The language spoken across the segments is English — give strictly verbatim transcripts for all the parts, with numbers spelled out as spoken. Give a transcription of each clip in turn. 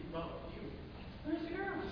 Where's the girls?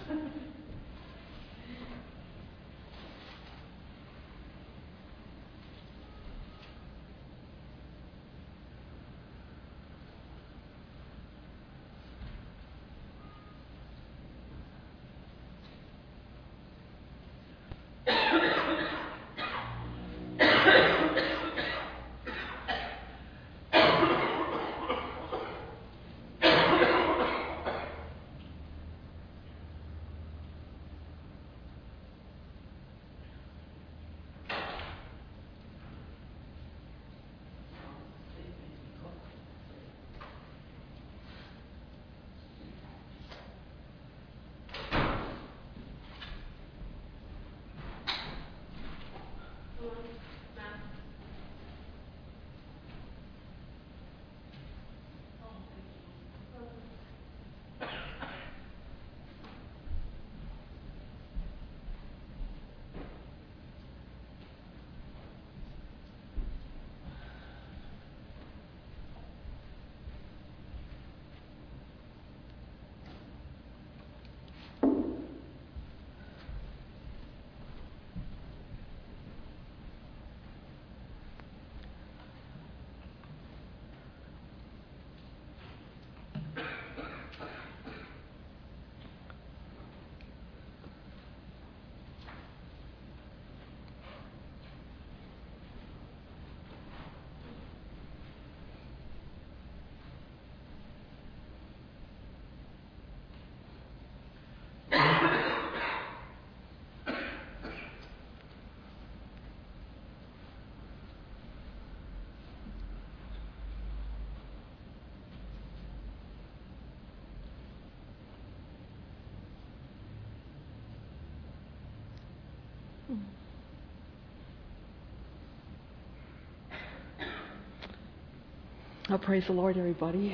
Oh, praise the Lord, everybody.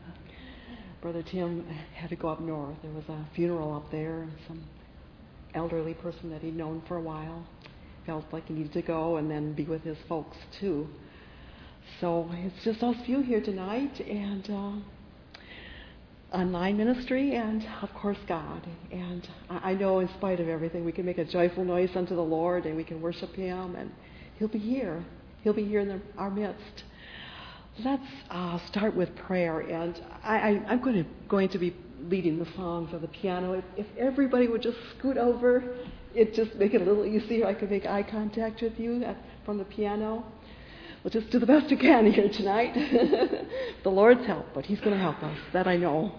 Brother Tim had to go up north. There was a funeral up there, and some elderly person that he'd known for a while felt like he needed to go and then be with his folks, too. So it's just us few here tonight, and uh, online ministry, and, of course, God. And I know in spite of everything, we can make a joyful noise unto the Lord, and we can worship Him, and He'll be here. He'll be here in the, our midst. Let's uh, start with prayer, and I, I, I'm going to, going to be leading the songs on the piano. If, if everybody would just scoot over, it just make it a little easier. I could make eye contact with you at, from the piano. We'll just do the best we can here tonight. The Lord's help, but He's going to help us. That I know.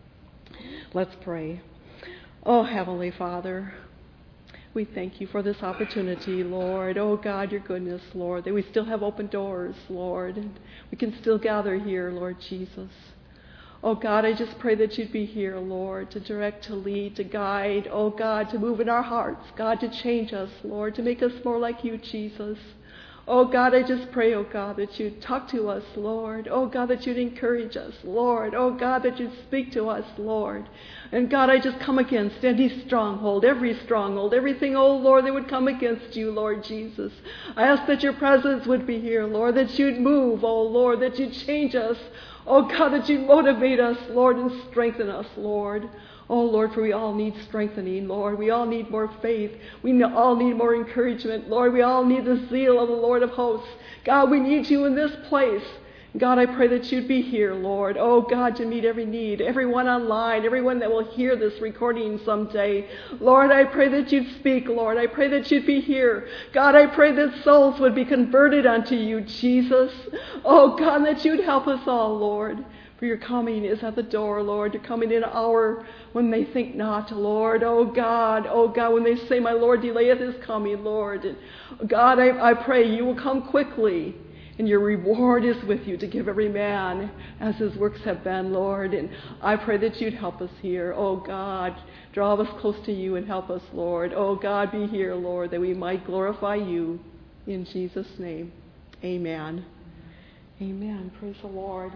Let's pray. Oh, Heavenly Father, we thank You for this opportunity, Lord. Oh, God, Your goodness, Lord, that we still have open doors, Lord, and we can still gather here, Lord Jesus. Oh, God, I just pray that You'd be here, Lord, to direct, to lead, to guide. Oh, God, to move in our hearts. God, to change us, Lord, to make us more like You, Jesus. Oh, God, I just pray, oh, God, that You'd talk to us, Lord. Oh, God, that You'd encourage us, Lord. Oh, God, that You'd speak to us, Lord. And, God, I just come against any stronghold, every stronghold, everything, oh, Lord, that would come against You, Lord Jesus. I ask that Your presence would be here, Lord, that You'd move, oh, Lord, that You'd change us. Oh, God, that You'd motivate us, Lord, and strengthen us, Lord. Oh, Lord, for we all need strengthening, Lord. We all need more faith. We all need more encouragement, Lord. We all need the zeal of the Lord of hosts. God, we need You in this place. God, I pray that You'd be here, Lord. Oh, God, to meet every need, everyone online, everyone that will hear this recording someday. Lord, I pray that You'd speak, Lord. I pray that You'd be here. God, I pray that souls would be converted unto You, Jesus. Oh, God, that You'd help us all, Lord. For Your coming is at the door, Lord. You're coming in an hour when they think not, Lord. Oh, God, oh, God, when they say, my Lord delayeth His coming, Lord. And God, I, I pray You will come quickly, and Your reward is with You to give every man as his works have been, Lord. And I pray that You'd help us here. Oh, God, draw us close to You and help us, Lord. Oh, God, be here, Lord, that we might glorify You. In Jesus' name, amen. Amen. Praise the Lord.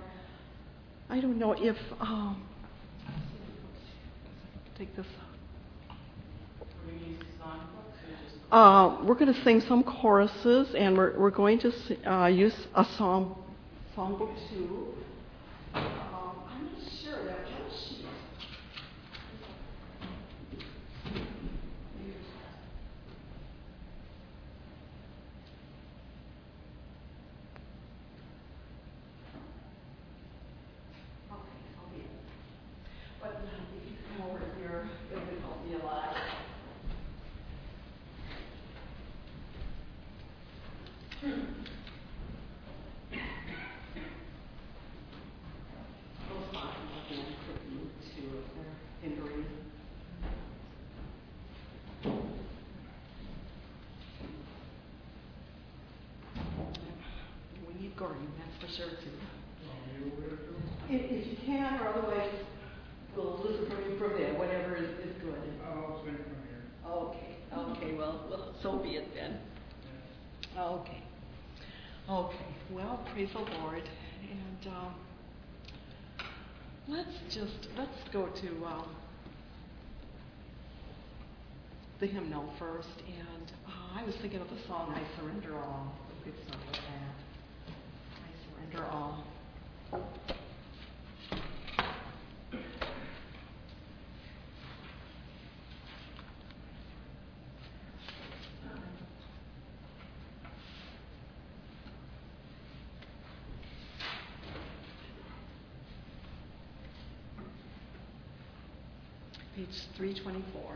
I don't know if, um, take this. Uh, we're going to sing some choruses, and we're we're going to uh, use a song, songbook two. Um, I'm not sure that one sheet. But if you come over here, it would help me a lot. Those boxes are going to cook you too if they're hindering. We need guarding, that's for sure too. If, if you can, or otherwise we'll listen from you from there, whatever is, is good. I'll sing from here. Okay, okay, well, well, so be it then. Okay. Okay, well, praise the Lord. And um, let's just, let's go to um, the hymnal first. And uh, I was thinking of the song, I Surrender All. We could start with that. I surrender all. Page three twenty-four.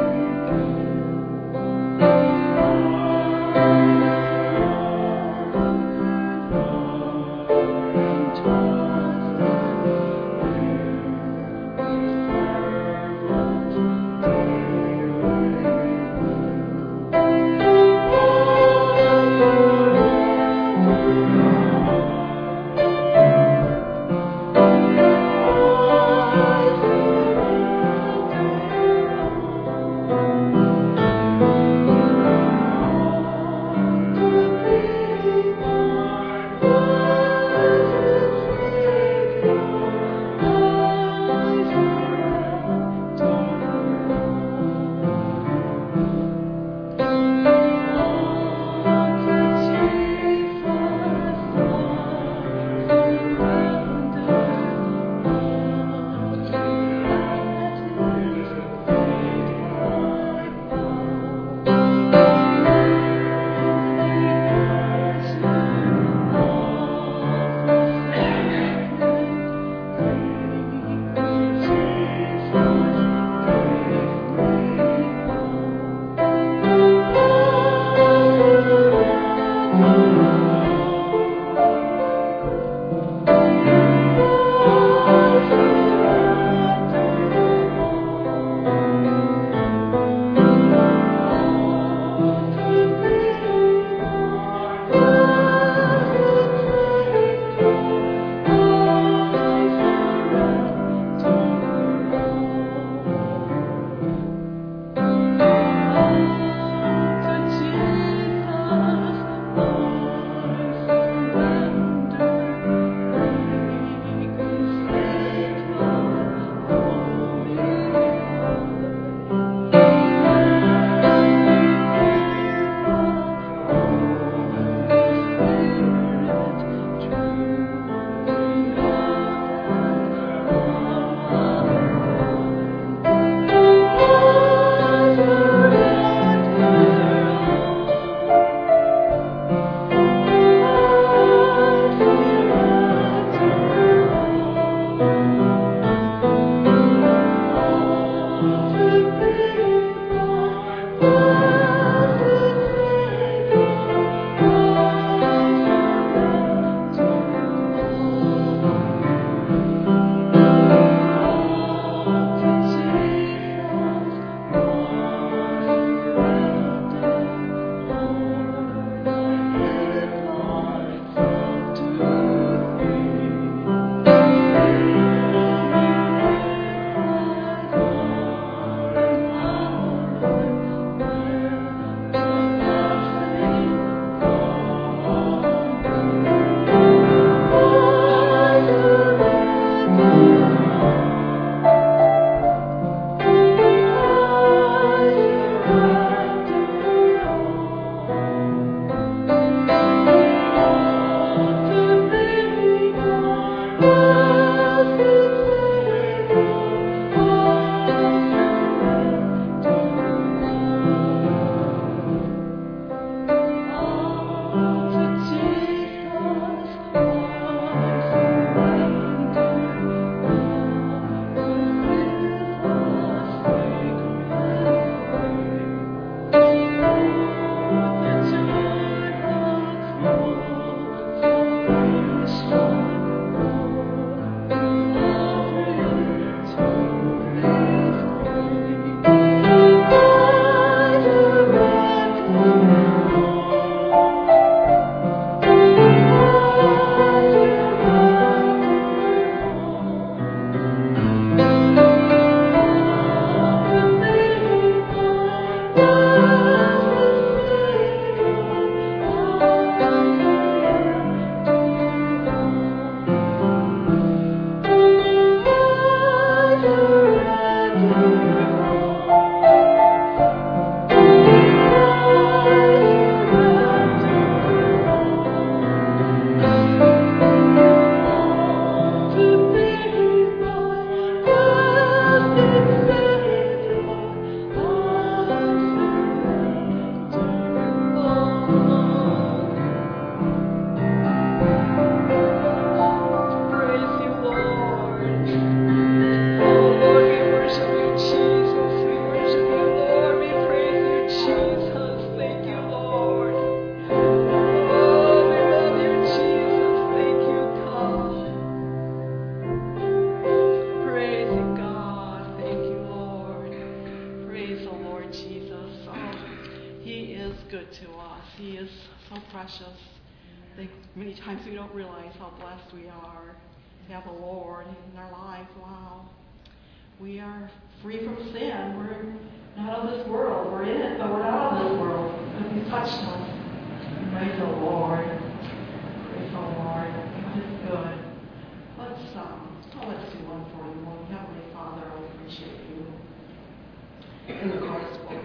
Oh good to us. He is so precious. I think many times we don't realize how blessed we are to have the Lord in our lives. Wow. We are free from sin. We're not of this world. We're in it, but we're not of this world. Because He's touched us. Praise the Lord. Praise the Lord. God is good. Let's um, oh, let's do one for you. Lord, Heavenly Father, I appreciate you. In the chorus book.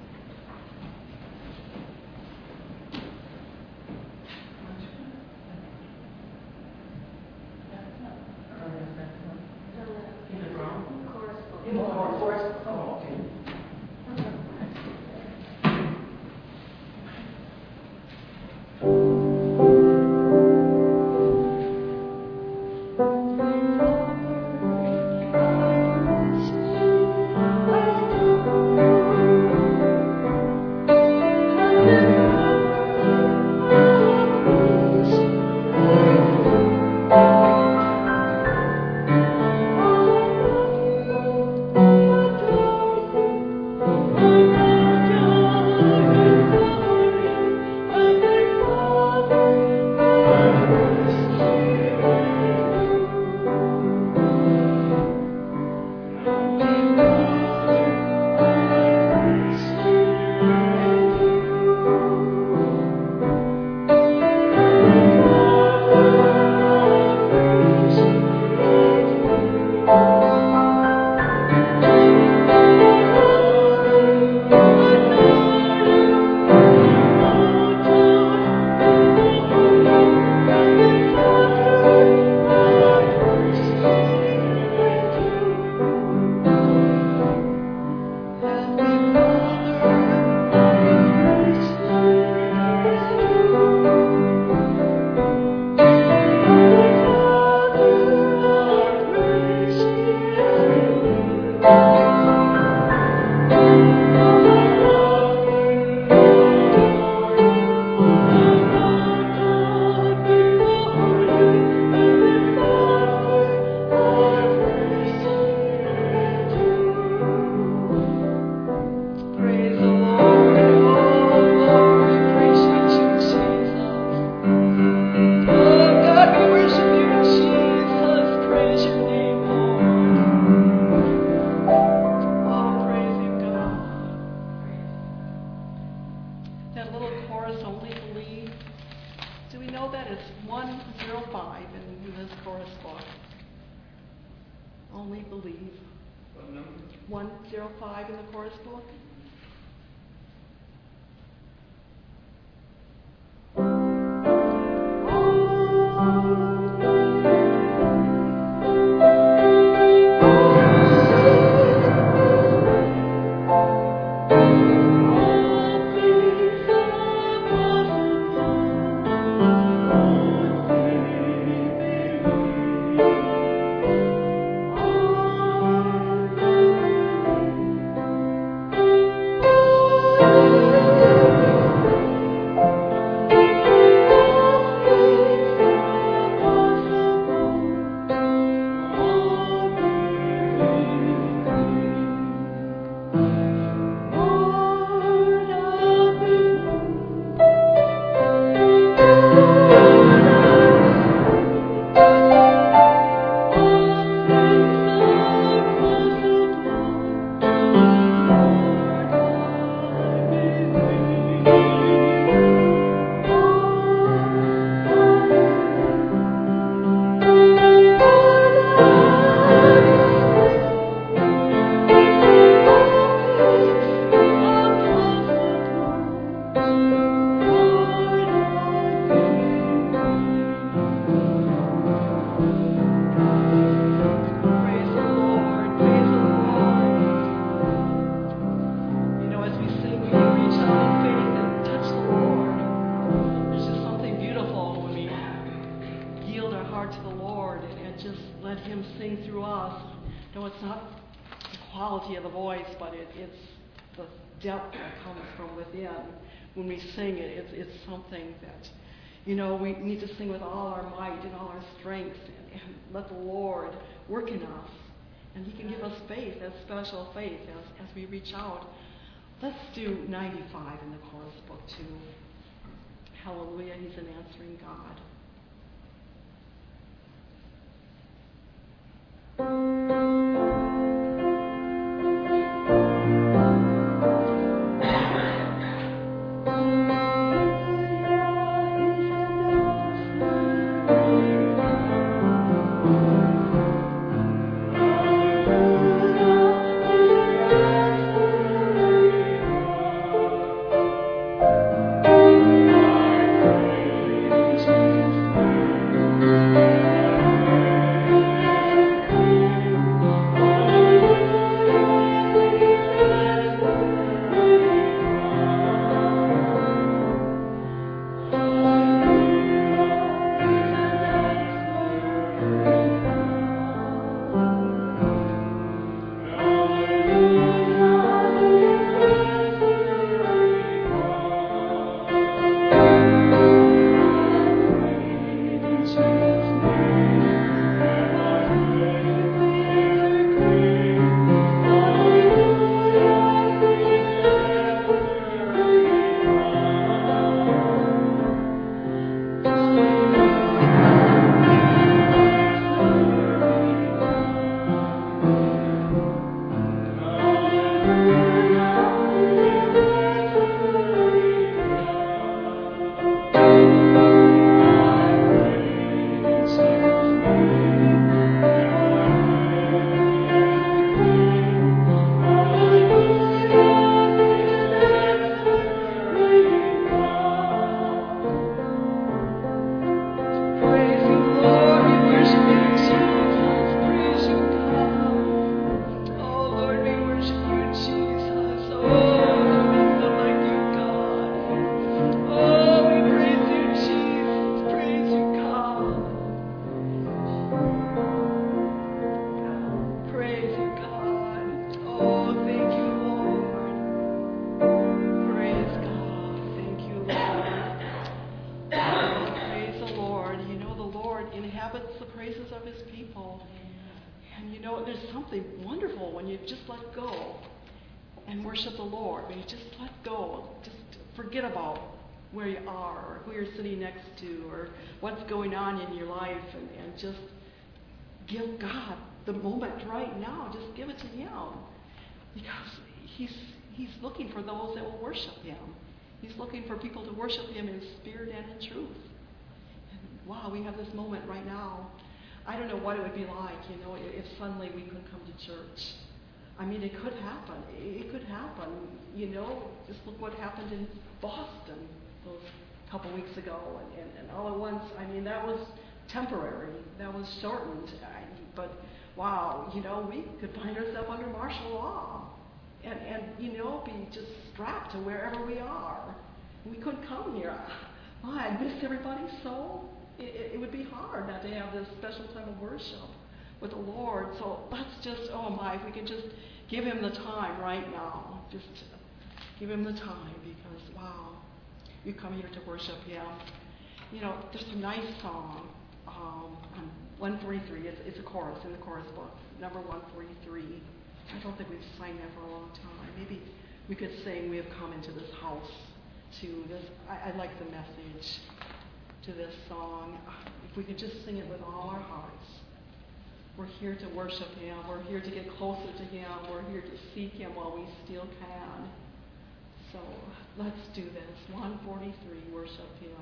Depth that comes from within. When we sing it, it's, it's something that, you know, we need to sing with all our might and all our strength and, and let the Lord work in us. And He can give us faith, that special faith, as, as we reach out Let's do ninety-five in the chorus book too. Hallelujah, He's an answering God. What's going on in your life, and, and just give God the moment right now. Just give it to Him, because He's He's looking for those that will worship Him. He's looking for people to worship Him in spirit and in truth. And wow, we have this moment right now. I don't know what it would be like, you know, if suddenly we couldn't come to church. I mean, it could happen. It could happen. You know, just look what happened in Boston those couple weeks ago, and, and, and all at once, I mean, that was temporary. That was shortened. I, but wow, you know, we could find ourselves under martial law, and and you know, be just strapped to wherever we are. We couldn't come here. Oh, I miss everybody so. It, it, it would be hard not to have this special time of worship with the Lord. So let's just, oh my, if we can just give Him the time right now. Just give Him the time, because wow. You come here to worship Him. You know, there's a nice song um, on one forty-three. It's, it's a chorus in the chorus book, number one forty-three. I don't think we've sang that for a long time. Maybe we could sing, "We have come into this house." To this, I, I like the message to this song. If we could just sing it with all our hearts. We're here to worship Him. We're here to get closer to Him. We're here to seek Him while we still can. So let's do this. one forty-three, worship Him.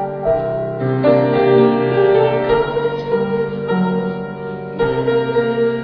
Thank you.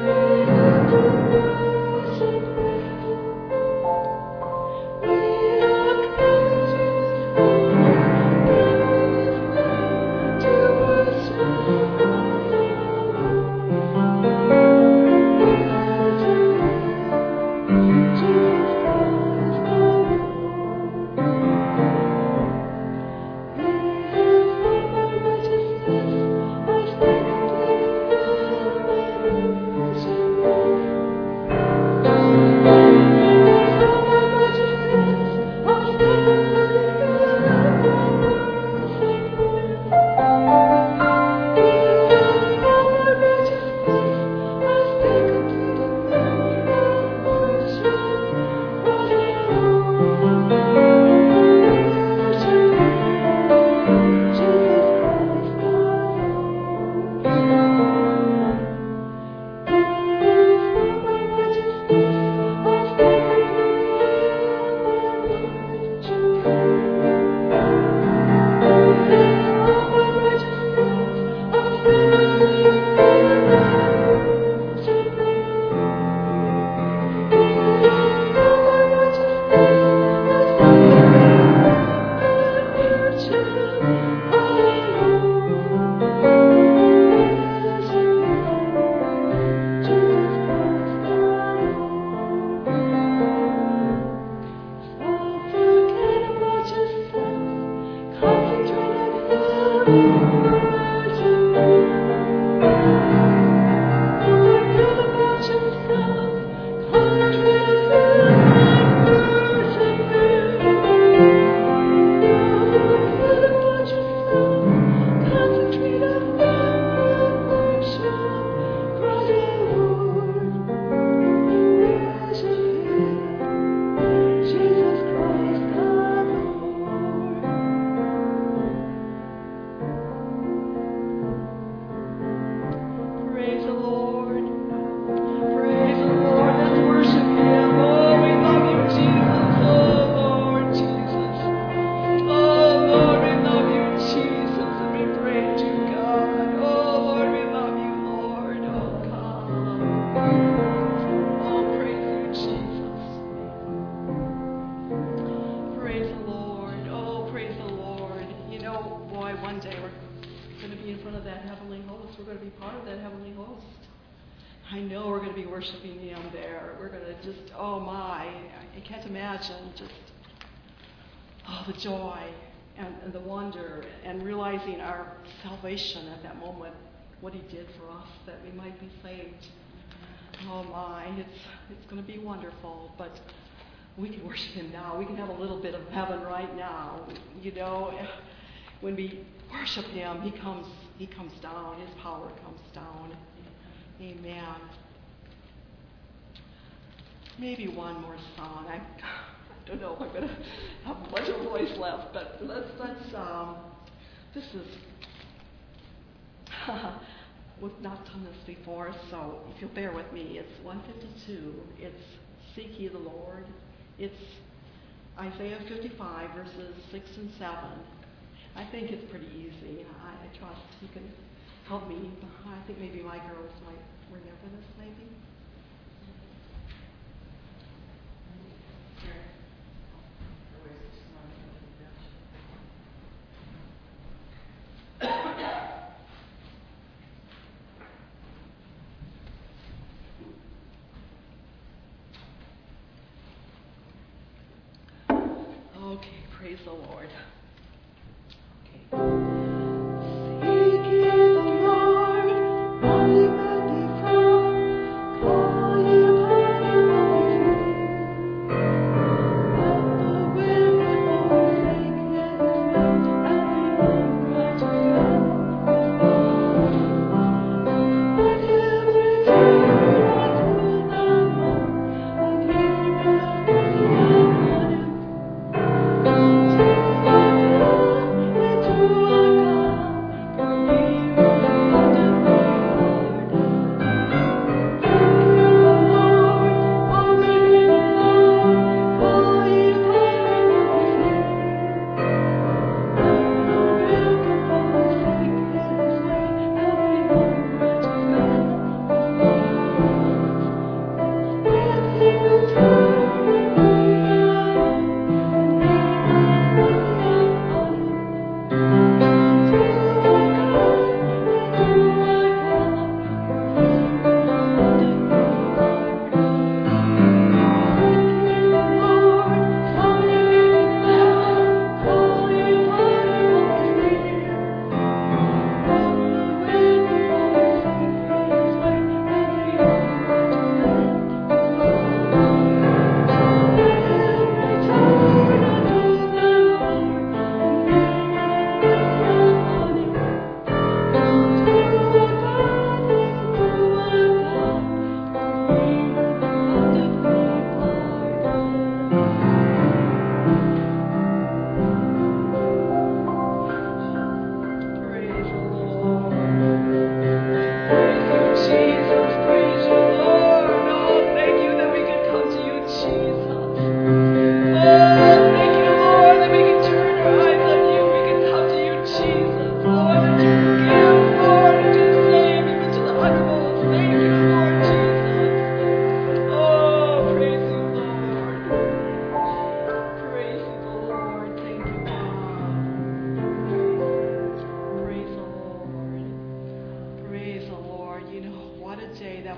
At that moment, what he did for us, that we might be saved. Oh my, it's it's going to be wonderful, but we can worship him now. We can have a little bit of heaven right now. You know, when we worship him, he comes he comes down, his power comes down. Amen. Maybe one more song. I, I don't know if I'm going to have much of a voice left, but let's let's um this is we've not done this before, so if you'll bear with me, it's one fifty-two. It's Seek Ye the Lord. It's Isaiah fifty-five, verses six and seven. I think it's pretty easy. I, I trust you can help me. I think maybe my girls might remember this, maybe. Okay, praise the Lord. Okay. Seek ye the Lord, while he may be found. Call ye upon him while he is near. When the wicked forsake his way, and the unrighteous man is gone. Let him return unto the Lord, and he will have mercy upon him.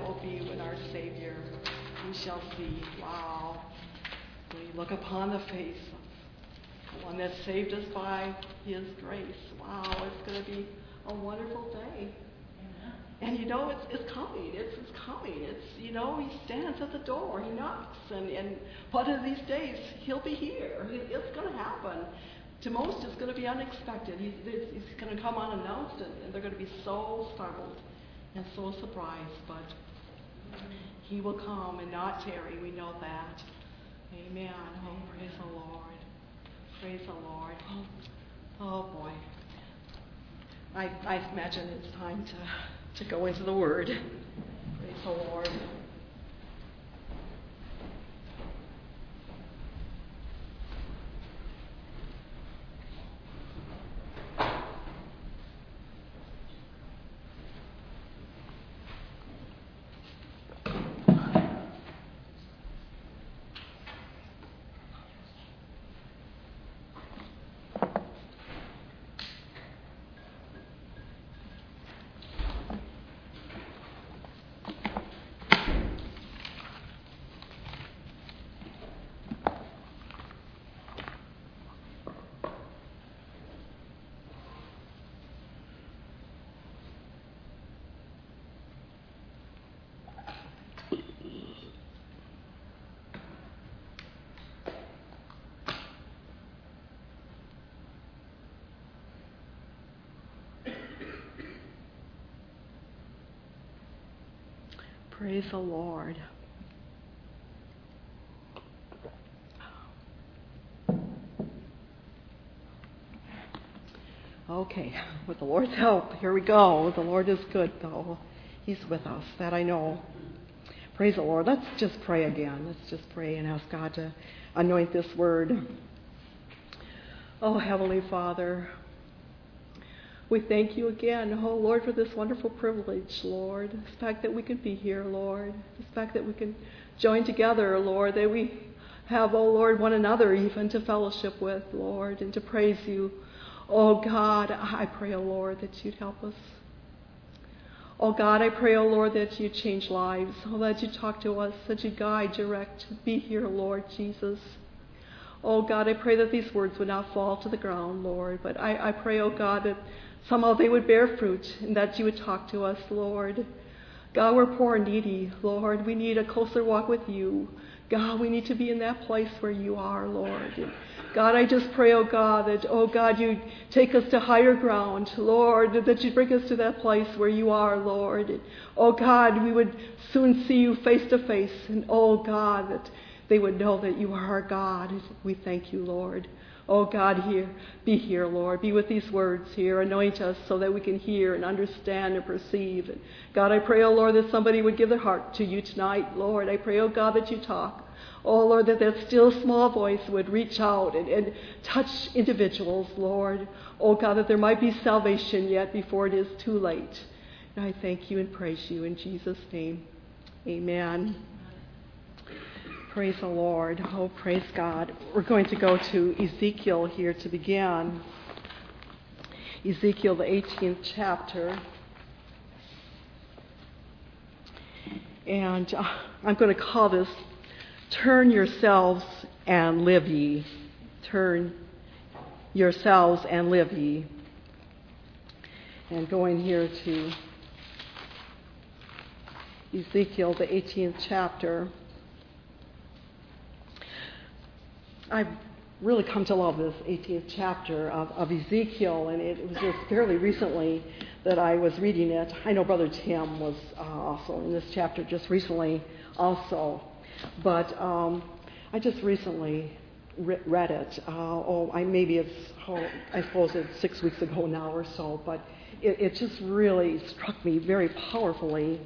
won't be when our Savior, we shall see, wow, we look upon the face of the one that saved us by His grace. Wow, it's going to be a wonderful day. And you know, it's it's coming. It's it's coming. It's, you know, He stands at the door. He knocks. And, and one of these days, He'll be here. He, it's going to happen. To most, it's going to be unexpected. He, he's going to come unannounced, and, and they're going to be so startled and so surprised. But He will come and not tarry. We know that. Amen. Oh, praise the Lord. Praise the Lord. Oh, oh boy. I, I imagine it's time to, to go into the Word. Praise the Lord. Praise the Lord. Okay, with the Lord's help, here we go. The Lord is good, though. He's with us, that I know. Praise the Lord. Let's just pray again. Let's just pray and ask God to anoint this word. Oh, Heavenly Father, we thank you again, oh Lord, for this wonderful privilege, Lord. This fact that we can be here, Lord. This fact that we can join together, Lord, that we have, oh Lord, one another even to fellowship with, Lord, and to praise you. Oh God, I pray, oh Lord, that you'd help us. Oh God, I pray, oh Lord, that you'd change lives. Oh, that you'd talk to us, that you'd guide, direct, be here, Lord Jesus. Oh God, I pray that these words would not fall to the ground, Lord, but I, I pray, oh God, that somehow they would bear fruit and that you would talk to us, Lord. God, we're poor and needy, Lord. We need a closer walk with you. God, we need to be in that place where you are, Lord. And God, I just pray, oh God, that, oh God, you take us to higher ground, Lord, that you bring us to that place where you are, Lord. And, oh God, we would soon see you face to face. And oh God, that they would know that you are our God. We thank you, Lord. Oh God, here, be here, Lord. Be with these words here. Anoint us so that we can hear and understand and perceive. And God, I pray, oh Lord, that somebody would give their heart to you tonight, Lord. I pray, oh God, that you talk. Oh Lord, that that still small voice would reach out and, and touch individuals, Lord. Oh God, that there might be salvation yet before it is too late. And I thank you and praise you in Jesus' name. Amen. Praise the Lord. Oh, praise God. We're going to go to Ezekiel here to begin. Ezekiel, the eighteenth chapter. And uh, I'm going to call this, Turn Yourselves and Live Ye. Turn Yourselves and Live Ye. And going here to Ezekiel, the eighteenth chapter. I've really come to love this eighteenth chapter of, of Ezekiel, and it, it was just fairly recently that I was reading it. I know Brother Tim was uh, also in this chapter just recently also, but um, I just recently re- read it. Uh, oh, I, maybe it's, oh, I suppose it's six weeks ago now or so, but it, it just really struck me very powerfully.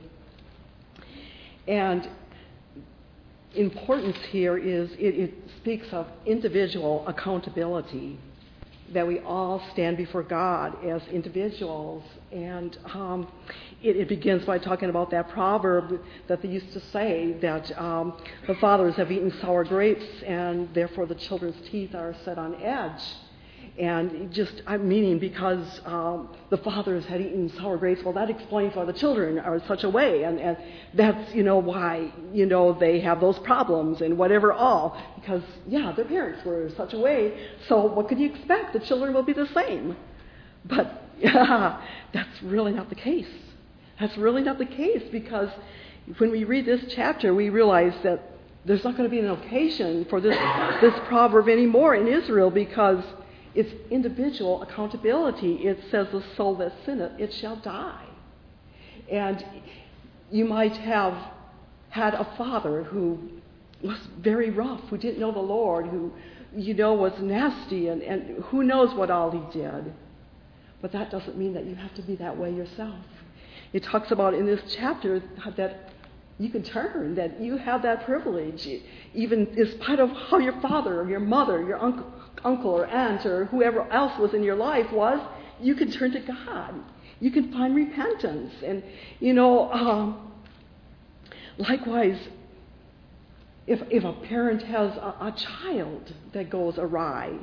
And importance here is it, it speaks of individual accountability, that we all stand before God as individuals. And um, it, it begins by talking about that proverb that they used to say that um, the fathers have eaten sour grapes and therefore the children's teeth are set on edge. And just, I'm meaning because um, the fathers had eaten sour grapes, well, that explains why the children are such a way. And, and that's, you know, why, you know, they have those problems and whatever all. Because, yeah, their parents were such a way. So what could you expect? The children will be the same. But yeah, that's really not the case. That's really not the case, because when we read this chapter, we realize that there's not going to be an occasion for this, this proverb anymore in Israel, because it's individual accountability. It says, the soul that sinneth, it shall die. And you might have had a father who was very rough, who didn't know the Lord, who, you know, was nasty, and, and who knows what all he did. But that doesn't mean that you have to be that way yourself. It talks about in this chapter that you can turn, that you have that privilege, even in spite of how your father or your mother, your uncle, uncle or aunt or whoever else was in your life was, you can turn to God. You can find repentance. And, you know, um, likewise, if, if a parent has a, a child that goes awry,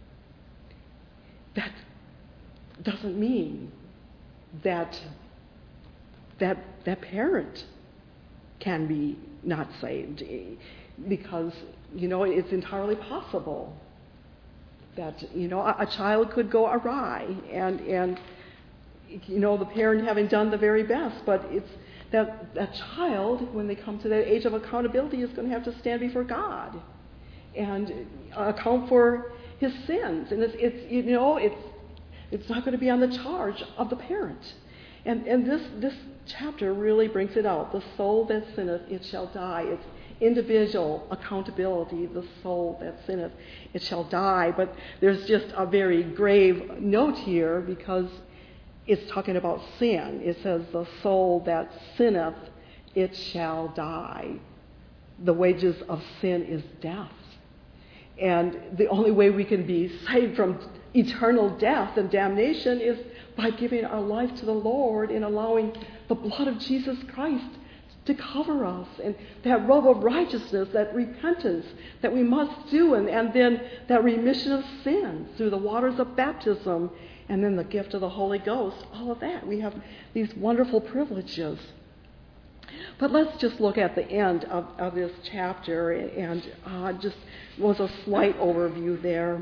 that doesn't mean that that that parent can be not saved, because, you know, it's entirely possible that, you know, a, a child could go awry, and and you know, the parent having done the very best, but it's that that child, when they come to that age of accountability, is going to have to stand before God and account for his sins, and it's, it's you know it's it's not going to be on the charge of the parent. And and this this chapter really brings it out. The soul that sinneth, it shall die. It's individual accountability. The soul that sinneth, it shall die. But there's just a very grave note here, because it's talking about sin. It says, the soul that sinneth, it shall die. The wages of sin is death. And the only way we can be saved from eternal death and damnation is by giving our life to the Lord and allowing the blood of Jesus Christ to cover us, and that robe of righteousness, that repentance that we must do, and, and then that remission of sins through the waters of baptism, and then the gift of the Holy Ghost. All of that. We have these wonderful privileges. But let's just look at the end of, of this chapter, and uh, just was a slight overview there.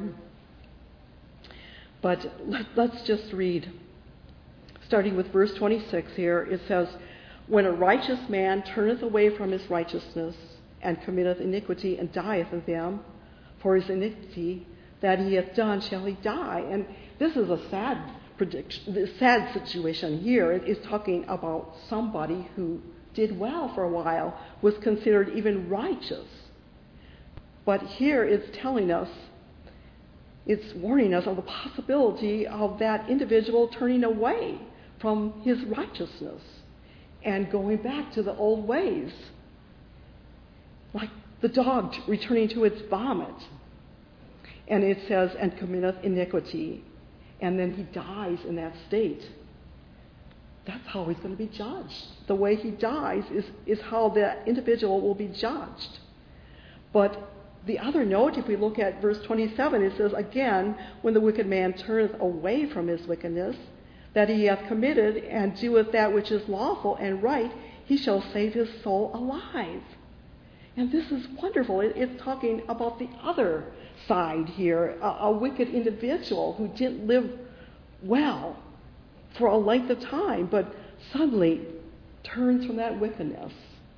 But let, let's just read. Starting with verse twenty-six here, it says, when a righteous man turneth away from his righteousness, and committeth iniquity, and dieth in them, for his iniquity that he hath done shall he die. And this is a sad prediction, the sad situation here. It is talking about somebody who did well for a while, was considered even righteous. But here it's telling us, it's warning us of the possibility of that individual turning away from his righteousness and going back to the old ways, like the dog returning to its vomit. And it says, and committeth iniquity, and then he dies in that state. That's how he's going to be judged. The way he dies is, is how that individual will be judged. But the other note, if we look at verse twenty-seven, it says, again, when the wicked man turneth away from his wickedness, that he hath committed, and doeth that which is lawful and right, he shall save his soul alive. And this is wonderful. It, it's talking about the other side here, a, a wicked individual who didn't live well for a length of time, but suddenly turns from that wickedness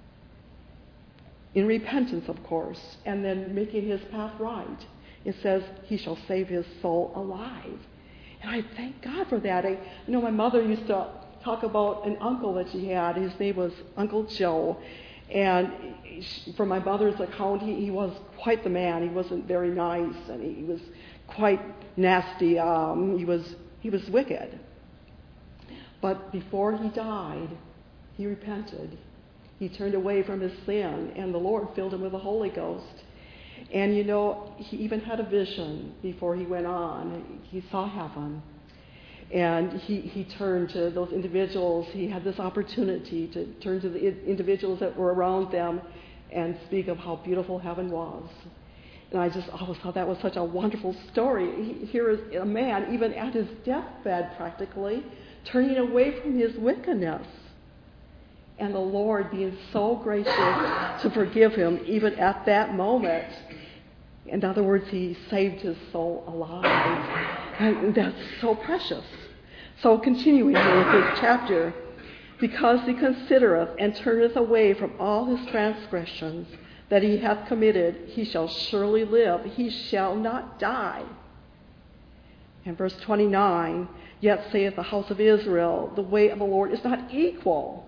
in repentance, of course, and then making his path right. It says he shall save his soul alive. And I thank God for that. I, you know, my mother used to talk about an uncle that she had. His name was Uncle Joe. And she, from my mother's account, he, he was quite the man. He wasn't very nice, and he was quite nasty. Um, he was he was wicked. But before he died, he repented. He turned away from his sin, and the Lord filled him with the Holy Ghost. And, you know, he even had a vision before he went on. He saw heaven. And he, he turned to those individuals. He had this opportunity to turn to the individuals that were around them and speak of how beautiful heaven was. And I just always thought that was such a wonderful story. Here is a man, even at his deathbed practically, turning away from his wickedness. And the Lord being so gracious to forgive him even at that moment. In other words, he saved his soul alive. And that's so precious. So continuing here with this chapter, because he considereth and turneth away from all his transgressions that he hath committed, he shall surely live, he shall not die. And verse twenty-nine, yet saith the house of Israel, the way of the Lord is not equal.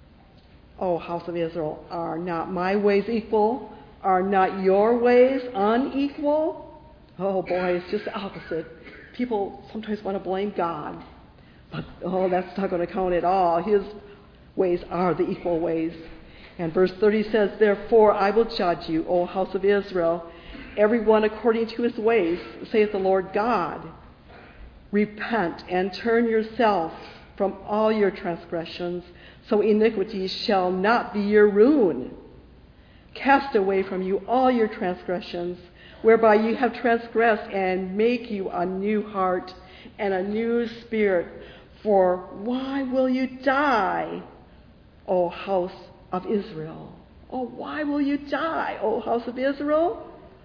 O house of Israel, are not my ways equal? Are not your ways unequal? Oh boy, it's just the opposite. People sometimes want to blame God. But, oh, that's not going to count at all. His ways are the equal ways. And verse thirty says, therefore I will judge you, O house of Israel, every one according to his ways, saith the Lord God. Repent and turn yourselves from all your transgressions, so iniquity shall not be your ruin. Cast away from you all your transgressions, whereby you have transgressed, and make you a new heart and a new spirit. For why will you die, O house of Israel? Oh, why will you die, O house of Israel?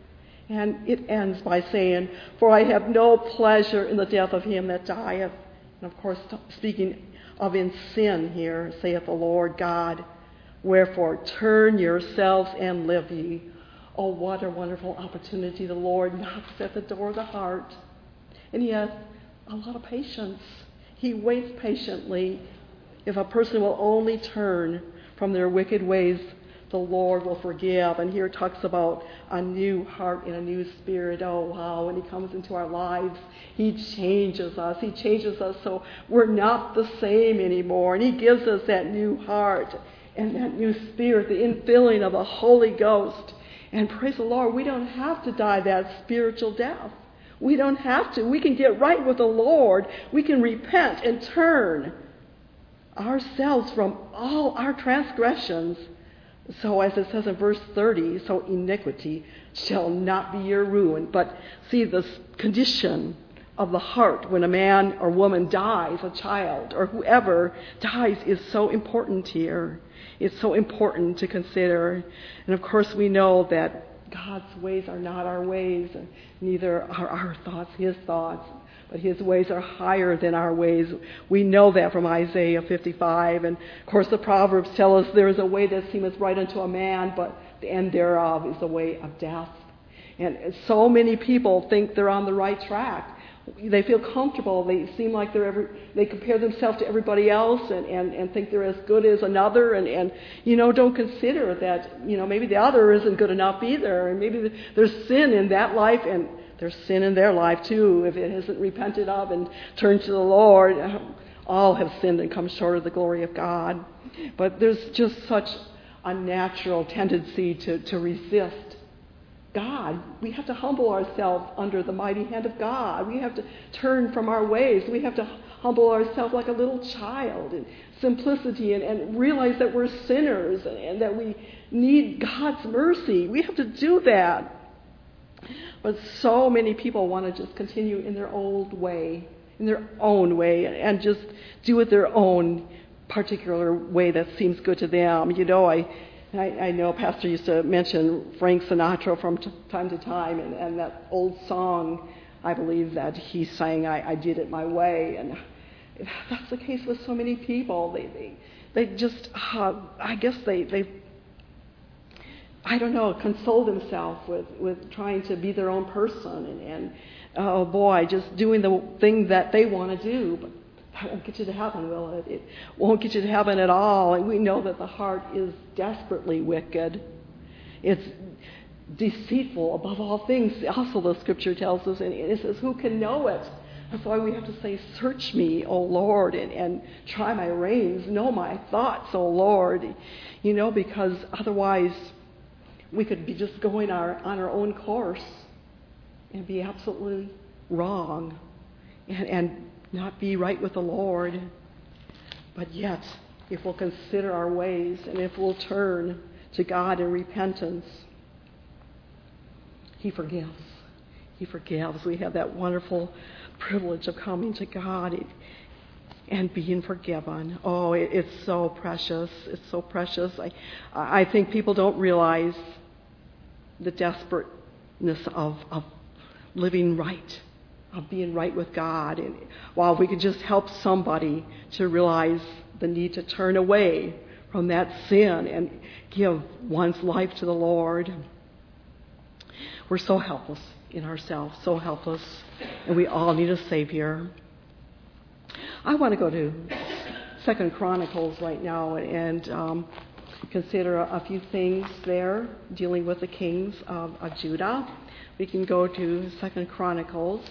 And it ends by saying, for I have no pleasure in the death of him that dieth. And of course, speaking of in sin here, saith the Lord God. Wherefore, turn yourselves and live ye. Oh, what a wonderful opportunity. The Lord knocks at the door of the heart. And he has a lot of patience. He waits patiently. If a person will only turn from their wicked ways, the Lord will forgive. And here it talks about a new heart and a new spirit. Oh, wow. When he comes into our lives, he changes us. He changes us so we're not the same anymore. And he gives us that new heart and that new spirit, the infilling of the Holy Ghost. And praise the Lord, we don't have to die that spiritual death. We don't have to. We can get right with the Lord. We can repent and turn ourselves from all our transgressions. So as it says in verse thirty, so iniquity shall not be your ruin. But see, the condition of the heart when a man or woman dies, a child or whoever dies, is so important here. It's so important to consider. And of course we know that God's ways are not our ways, and neither are our thoughts his thoughts. But his ways are higher than our ways. We know that from Isaiah fifty-five. And of course the Proverbs tell us there is a way that seemeth right unto a man, but the end thereof is the way of death. And so many people think they're on the right track. They feel comfortable. They seem like they're every, they compare themselves to everybody else and, and, and think they're as good as another. And, and, you know, don't consider that, you know, maybe the other isn't good enough either. And maybe there's sin in that life, and there's sin in their life too if it isn't repented of and turned to the Lord. All have sinned and come short of the glory of God. But there's just such a natural tendency to, to resist God. We have to humble ourselves under the mighty hand of God. We have to turn from our ways. We have to humble ourselves like a little child in simplicity and, and realize that we're sinners and, and that we need God's mercy. We have to do that. But so many people want to just continue in their old way, in their own way, and just do it their own particular way that seems good to them. You know, I I, I know Pastor used to mention Frank Sinatra from t- time to time, and, and that old song, I believe that he sang, I, I did it my way. And that's the case with so many people. They they, they just, uh, I guess they, they, I don't know, console themselves with, with trying to be their own person and, and oh boy, just doing the thing that they want to do. But that won't get you to heaven, will it? It won't get you to heaven at all. And we know that the heart is desperately wicked. It's deceitful above all things. Also, the scripture tells us, and it says, who can know it? That's why we have to say, search me, O Lord, and, and try my reins. Know my thoughts, O Lord. You know, because otherwise we could be just going our, on our own course and be absolutely wrong. And, and not be right with the Lord. But yet, if we'll consider our ways and if we'll turn to God in repentance, He forgives. He forgives. We have that wonderful privilege of coming to God and being forgiven. Oh, it, it's so precious. It's so precious. I, I think people don't realize the desperateness of, of living right, of being right with God. And while we could just help somebody to realize the need to turn away from that sin and give one's life to the Lord, we're so helpless in ourselves, so helpless, and we all need a Savior. I want to go to Second Chronicles right now and um, consider a few things there dealing with the kings of, of Judah. We can go to Second Chronicles.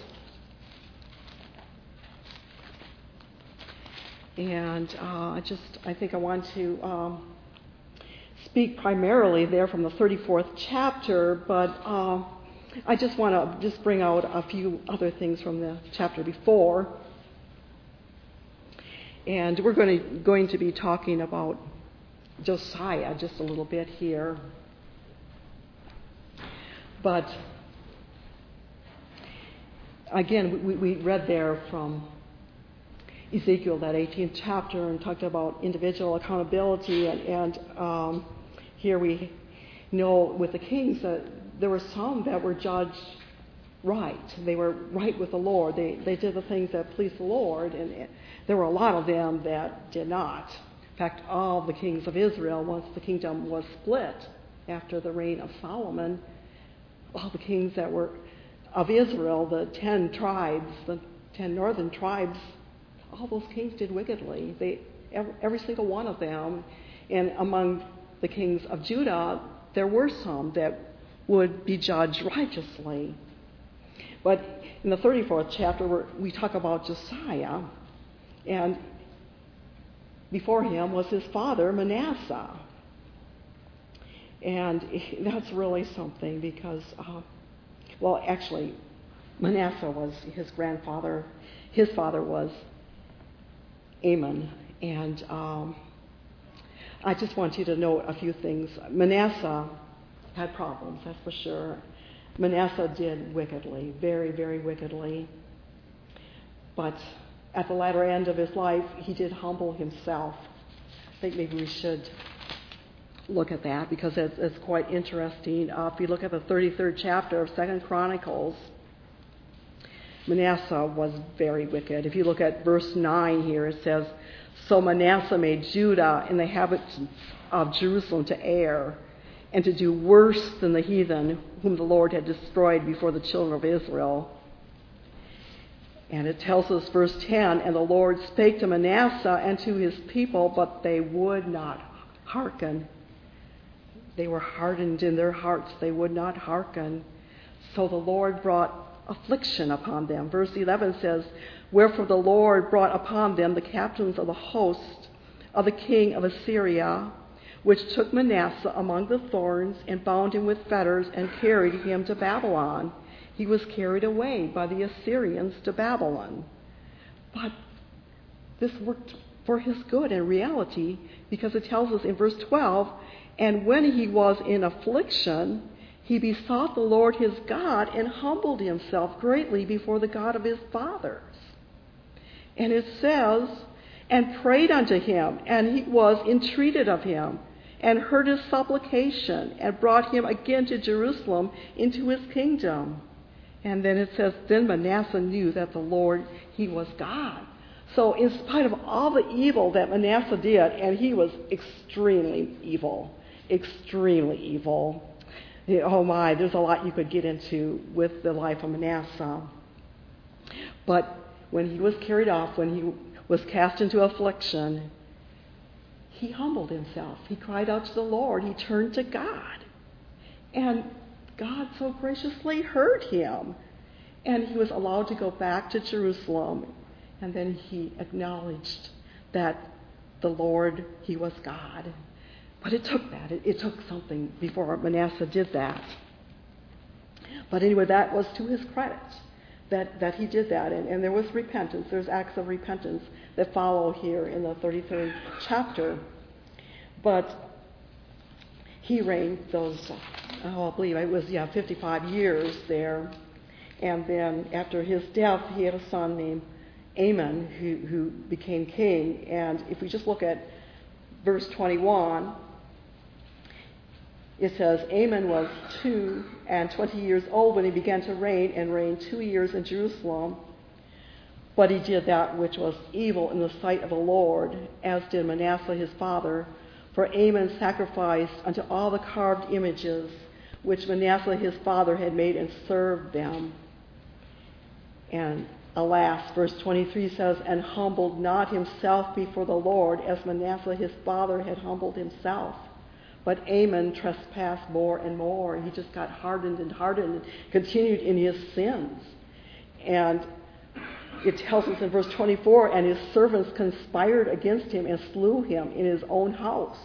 And uh, just, I think I want to um, speak primarily there from the thirty-fourth chapter, but uh, I just want to just bring out a few other things from the chapter before. And we're going to, going to be talking about Josiah just a little bit here. But again, we, we read there from Ezekiel, that eighteenth chapter, and talked about individual accountability. And, and um, here we know with the kings that there were some that were judged right. They were right with the Lord. They, they did the things that pleased the Lord. And it, there were a lot of them that did not. In fact, all the kings of Israel, once the kingdom was split after the reign of Solomon, all the kings that were of Israel, the ten tribes, the ten northern tribes, all those kings did wickedly. They, every, every single one of them. And among the kings of Judah, there were some that would be judged righteously. But in the thirty-fourth chapter, we talk about Josiah, and before him was his father, Manasseh. And that's really something because, uh, well, actually, Manasseh was his grandfather. His father was Amon. And um, I just want you to know a few things. Manasseh had problems, that's for sure. Manasseh did wickedly, very, very wickedly. But at the latter end of his life, he did humble himself. I think maybe we should look at that because it's, it's quite interesting. Uh, if you look at the thirty-third chapter of Second Chronicles, Manasseh was very wicked. If you look at verse nine here, it says, "So Manasseh made Judah and the inhabitants of Jerusalem to err, and to do worse than the heathen whom the Lord had destroyed before the children of Israel." And it tells us, verse ten, "And the Lord spake to Manasseh and to his people, but they would not hearken." They were hardened in their hearts. They would not hearken. So the Lord brought affliction upon them. Verse eleven says, "Wherefore the Lord brought upon them the captains of the host of the king of Assyria, which took Manasseh among the thorns and bound him with fetters and carried him to Babylon. He was carried away by the Assyrians to Babylon." But this worked for his good in reality, because it tells us in verse twelve, "And when he was in affliction, he besought the Lord his God and humbled himself greatly before the God of his fathers." And it says, "And prayed unto him, and he was entreated of him, and heard his supplication, and brought him again to Jerusalem into his kingdom." And then it says, "Then Manasseh knew that the Lord, he was God." So in spite of all the evil that Manasseh did, and he was extremely evil, extremely evil. Oh my, there's a lot you could get into with the life of Manasseh. But when he was carried off, when he was cast into affliction, he humbled himself. He cried out to the Lord. He turned to God. And God so graciously heard him. And he was allowed to go back to Jerusalem. And then he acknowledged that the Lord, he was God. But it took that. It, it took something before Manasseh did that. But anyway, that was to his credit that, that he did that. And, and there was repentance. There's acts of repentance that follow here in the thirty-third chapter. But he reigned those oh, I believe it was, yeah, fifty-five years there. And then after his death, he had a son named Amon who, who became king. And if we just look at verse twenty-one, it says, Amon was two and twenty years old when he began to reign, and reigned two years in Jerusalem. But he did that which was evil in the sight of the Lord, as did Manasseh his father. For Amon sacrificed unto all the carved images which Manasseh his father had made, and served them. And alas, verse twenty-three says, and humbled not himself before the Lord, as Manasseh his father had humbled himself. But Amon trespassed more and more. He just got hardened and hardened and continued in his sins. And it tells us in verse twenty-four, and his servants conspired against him and slew him in his own house.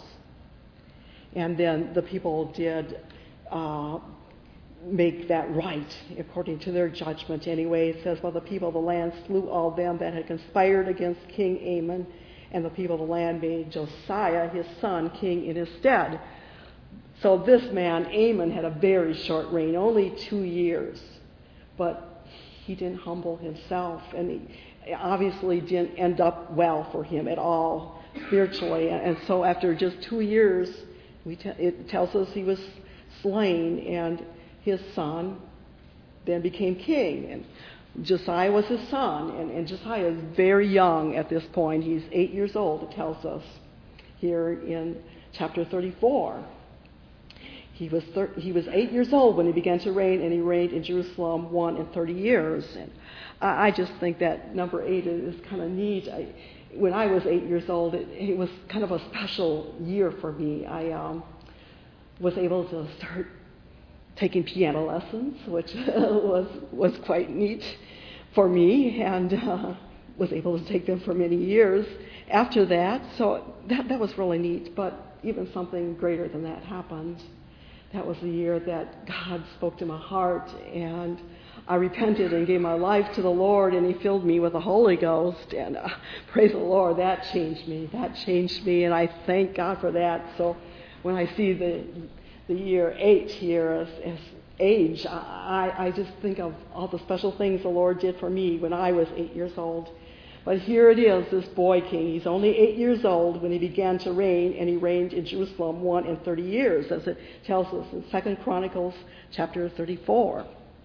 And then the people did uh, make that right, according to their judgment anyway. It says, well, the people of the land slew all them that had conspired against King Amon, and the people of the land made Josiah, his son, king in his stead. So this man, Amon, had a very short reign, only two years. But he didn't humble himself, and he obviously didn't end up well for him at all spiritually. And so after just two years, we te- it tells us he was slain, and his son then became king. And Josiah was his son, and, and Josiah is very young at this point. He's eight years old, it tells us here in chapter thirty-four. He was thir- he was eight years old when he began to reign, and he reigned in Jerusalem one and thirty years. And I, I just think that number eight is kind of neat. I, when I was eight years old, it, it was kind of a special year for me. I um, was able to start taking piano lessons, which was was quite neat for me, and uh, was able to take them for many years after that. So that that was really neat. But even something greater than that happened. That was the year that God spoke to my heart, and I repented and gave my life to the Lord, and He filled me with the Holy Ghost. And uh, praise the Lord, that changed me. That changed me, and I thank God for that. So when I see the the year eight here as, as age, I, I just think of all the special things the Lord did for me when I was eight years old. But here it is, this boy king. He's only eight years old when he began to reign, and he reigned in Jerusalem one and thirty years, as it tells us in Second Chronicles chapter thirty-four.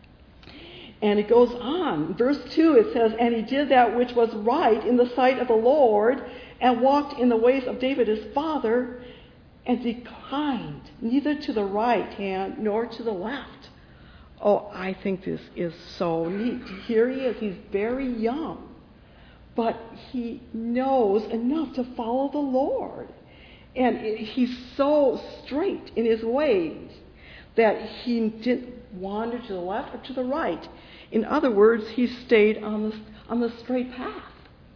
And it goes on. Verse two, it says, and he did that which was right in the sight of the Lord, and walked in the ways of David his father, and declined neither to the right hand nor to the left. Oh, I think this is so neat. Here he is. He's very young. But he knows enough to follow the Lord. And he's so straight in his ways that he didn't wander to the left or to the right. In other words, he stayed on the, on the straight path.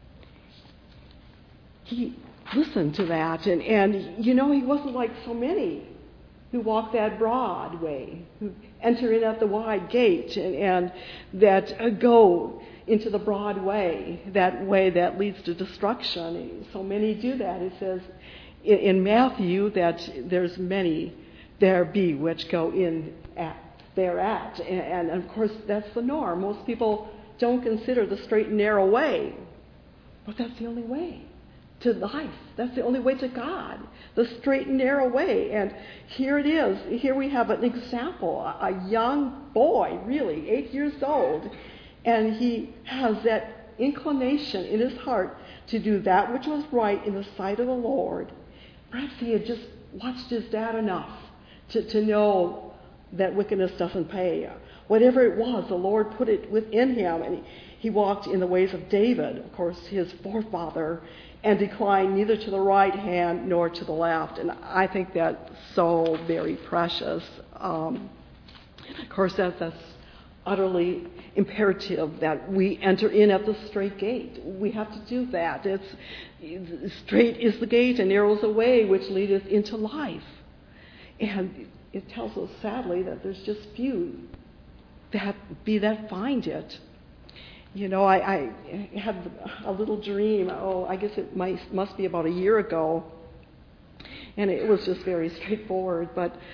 He listened to that. And, and, you know, he wasn't like so many who walk that broad way, who enter in at the wide gate, and, and that uh, go into the broad way, that way that leads to destruction. So many do that. It says in, in Matthew that there's many there be which go in at thereat. And, and of course that's the norm. Most people don't consider the straight and narrow way, but that's the only way to life. That's the only way to God, the straight and narrow way. And here it is. Here we have an example, a young boy, really, eight years old, and he has that inclination in his heart to do that which was right in the sight of the Lord. Perhaps he had just watched his dad enough to, to know that wickedness doesn't pay. Whatever it was, the Lord put it within him, and he, he walked in the ways of David, of course, his forefather, and declined neither to the right hand nor to the left. And I think that's so very precious. Um, of course, that, that's utterly imperative that we enter in at the straight gate. We have to do that. It's straight is the gate, and narrow is the way which leadeth into life. And it tells us sadly that there's just few that be that find it. You know, I, I had a little dream. Oh, I guess it might must be about a year ago, and it was just very straightforward. But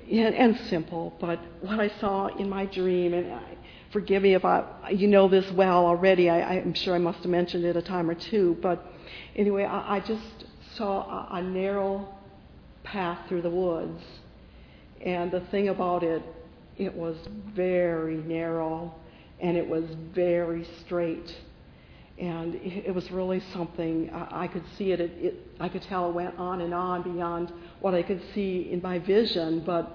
and, and simple. But what I saw in my dream, and I, forgive me if I, you know this well already. I, I'm sure I must have mentioned it a time or two. But anyway, I, I just saw a, a narrow path through the woods. And the thing about it, it was very narrow, and it was very straight. And it, it was really something. I, I could see it, it, it. I could tell it went on and on beyond what I could see in my vision. But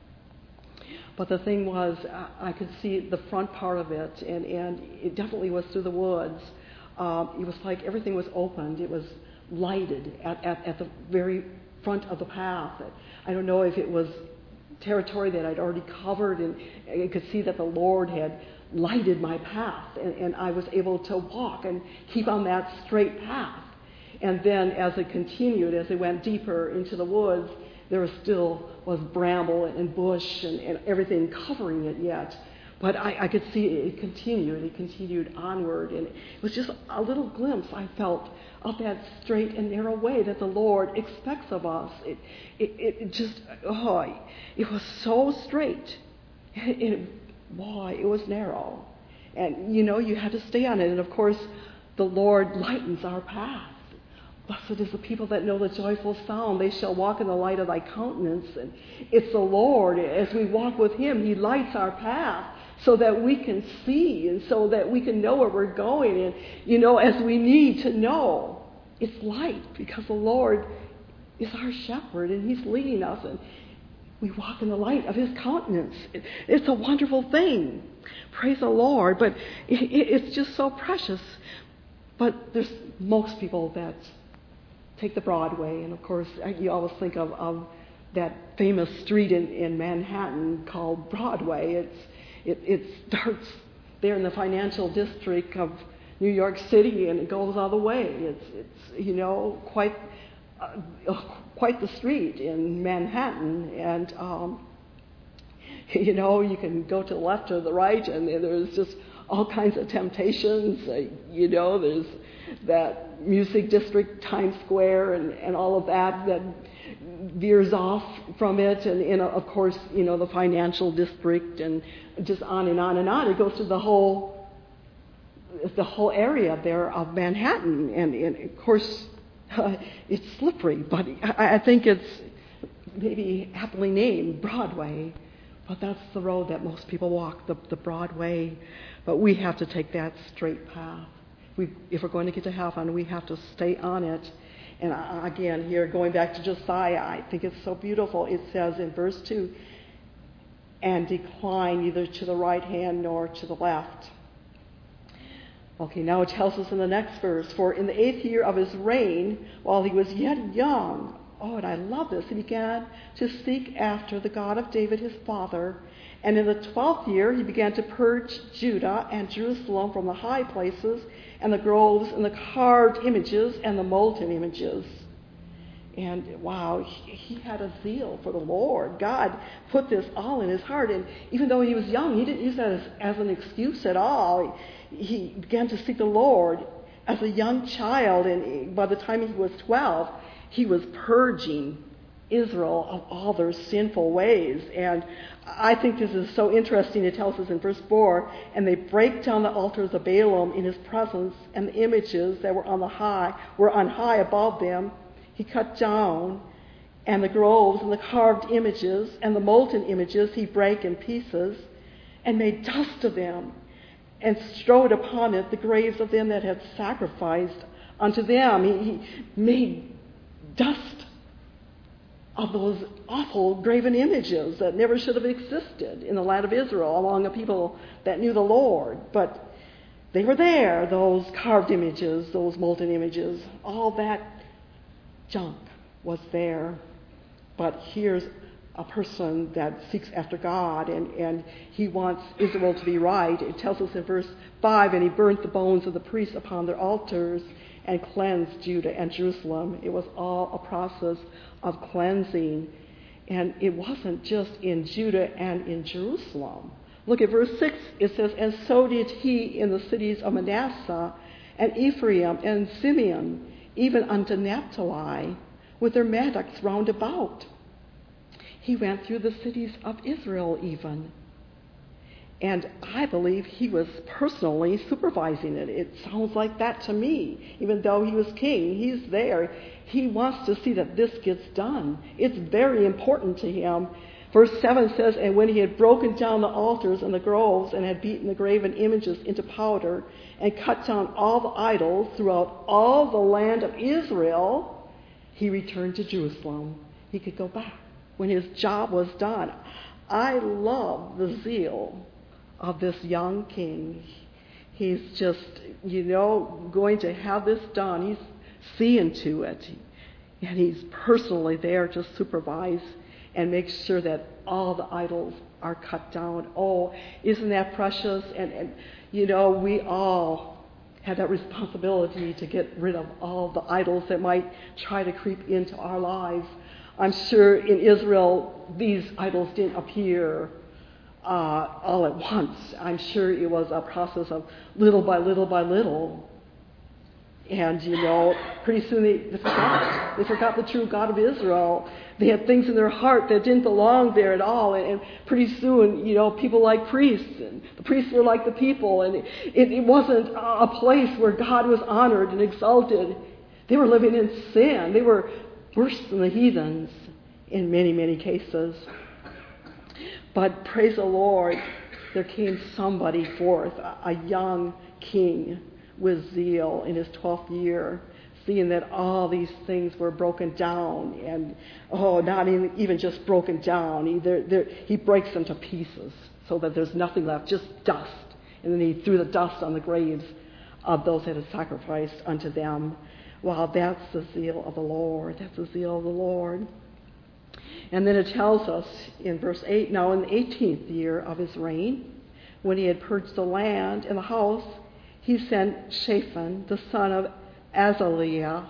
but the thing was, I, I could see the front part of it, and, and it definitely was through the woods. Um, it was like everything was opened. It was lighted at, at, at the very front of the path. I don't know if it was territory that I'd already covered, and I could see that the Lord had lighted my path, and, and I was able to walk and keep on that straight path. And then as it continued, as it went deeper into the woods, there was still was bramble and bush and, and everything covering it yet. But I, I could see it, it continued, it continued onward, and it was just a little glimpse I felt of that straight and narrow way that the Lord expects of us. It, it, it just, oh, it was so straight. It, it, boy, it was narrow. And, you know, you had to stay on it. And, of course, the Lord lightens our path. Blessed is the people that know the joyful sound. They shall walk in the light of thy countenance. And it's the Lord. As we walk with him, he lights our path so that we can see and so that we can know where we're going. And, you know, as we need to know, it's light because the Lord is our shepherd and he's leading us. And we walk in the light of his countenance. It, it's a wonderful thing. Praise the Lord. But it, it, it's just so precious. But there's most people that take the Broadway. And, of course, you always think of, of that famous street in, in Manhattan called Broadway. It's It, it starts there in the financial district of New York City, and it goes all the way. It's, it's you know, quite uh, quite the street in Manhattan. And, um, you know, you can go to the left or the right, and there's just all kinds of temptations. Uh, you know, there's that music district, Times Square, and, and all of that that veers off from it, and, and of course, you know, the financial district, and just on and on and on. It goes to the whole, the whole area there of Manhattan, and, and of course, uh, it's slippery, but I, I think it's maybe aptly named Broadway, but that's the road that most people walk, the, the Broadway. But we have to take that straight path. We, if we're going to get to heaven, we have to stay on it. And again, here, going back to Josiah, I think it's so beautiful. It says in verse two, and decline neither to the right hand nor to the left. Okay, now it tells us in the next verse, for in the eighth year of his reign, while he was yet young, oh, and I love this, he began to seek after the God of David his father. And in the twelfth year, he began to purge Judah and Jerusalem from the high places and the groves and the carved images and the molten images. And wow, he had a zeal for the Lord. God put this all in his heart. And even though he was young, he didn't use that as, as an excuse at all. He began to seek the Lord as a young child. And by the time he was twelve, he was purging Israel of all their sinful ways. And I think this is so interesting. It tells us in verse four, and they break down the altars of Balaam in his presence, and the images that were on the high were on high above them. He cut down, and the groves and the carved images and the molten images he brake in pieces, and made dust of them, and strode upon it the graves of them that had sacrificed unto them. He, he made dust of those awful graven images that never should have existed in the land of Israel among a people that knew the Lord. But they were there, those carved images, those molten images, all that junk was there. But here's a person that seeks after God, and, and he wants Israel to be right. It tells us in verse five, and he burnt the bones of the priests upon their altars and cleansed Judah and Jerusalem. It was all a process of cleansing. And it wasn't just in Judah and in Jerusalem. Look at verse six. It says, and so did he in the cities of Manasseh and Ephraim and Simeon, even unto Naphtali, with their mattocks round about. He went through the cities of Israel even. And I believe he was personally supervising it. It sounds like that to me. Even though he was king, he's there. He wants to see that this gets done. It's very important to him. Verse seven says, and when he had broken down the altars and the groves and had beaten the graven images into powder and cut down all the idols throughout all the land of Israel, he returned to Jerusalem. He could go back when his job was done. I love the zeal of this young king. He's just, you know, going to have this done. He's seeing to it. And he's personally there to supervise and make sure that all the idols are cut down. Oh, isn't that precious? And, and you know, we all have that responsibility to get rid of all the idols that might try to creep into our lives. I'm sure in Israel, these idols didn't appear uh, all at once. I'm sure it was a process of little by little by little. And, you know, pretty soon they, they forgot. They forgot the true God of Israel. They had things in their heart that didn't belong there at all. And, and pretty soon, you know, people like priests. And the priests were like the people. And it, it, it wasn't a place where God was honored and exalted. They were living in sin. They were worse than the heathens in many, many cases. But praise the Lord, there came somebody forth, a, a young king with zeal in his twelfth year, seeing that all these things were broken down, and oh, not even, even just broken down. He, they're, they're, he breaks them to pieces so that there's nothing left, just dust. And then he threw the dust on the graves of those that had sacrificed unto them. Wow, that's the zeal of the Lord. That's the zeal of the Lord. And then it tells us in verse eight, now in the eighteenth year of his reign, when he had purged the land and the house, he sent Shaphan, the son of Azaliah,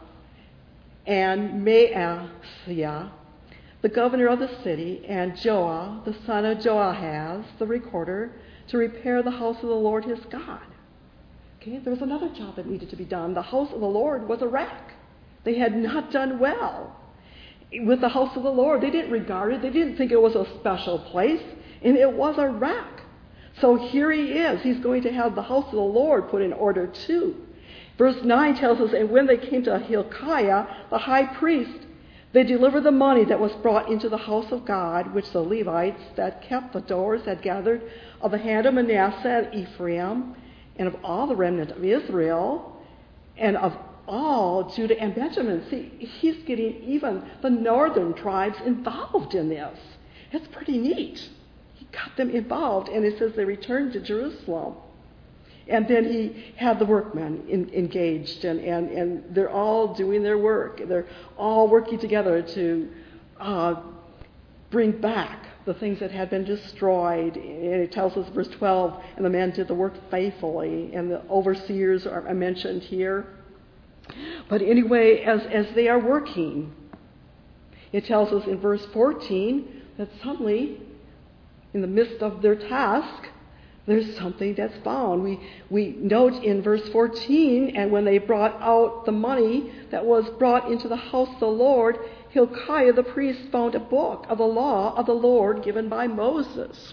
and Maaseiah, the governor of the city, and Joah, the son of Joahaz, the recorder, to repair the house of the Lord his God. Okay, there was another job that needed to be done. The house of the Lord was a wreck. They had not done well with the house of the Lord. They didn't regard it. They didn't think it was a special place, and it was a wreck. So here he is. He's going to have the house of the Lord put in order too. Verse nine tells us, and when they came to Hilkiah, the high priest, they delivered the money that was brought into the house of God, which the Levites that kept the doors had gathered of the hand of Manasseh and Ephraim, and of all the remnant of Israel, and of all Judah and Benjamin. See, he's getting even the northern tribes involved in this. It's pretty neat. He got them involved, and it says they returned to Jerusalem. And then he had the workmen in, engaged, and, and, and they're all doing their work. They're all working together to uh, bring back the things that had been destroyed. And it tells us, verse twelve, and the men did the work faithfully, and the overseers are mentioned here. But anyway, as, as they are working, it tells us in verse fourteen that suddenly, in the midst of their task, there's something that's found. We we note in verse fourteen, and when they brought out the money that was brought into the house of the Lord, Hilkiah the priest found a book of the law of the Lord given by Moses.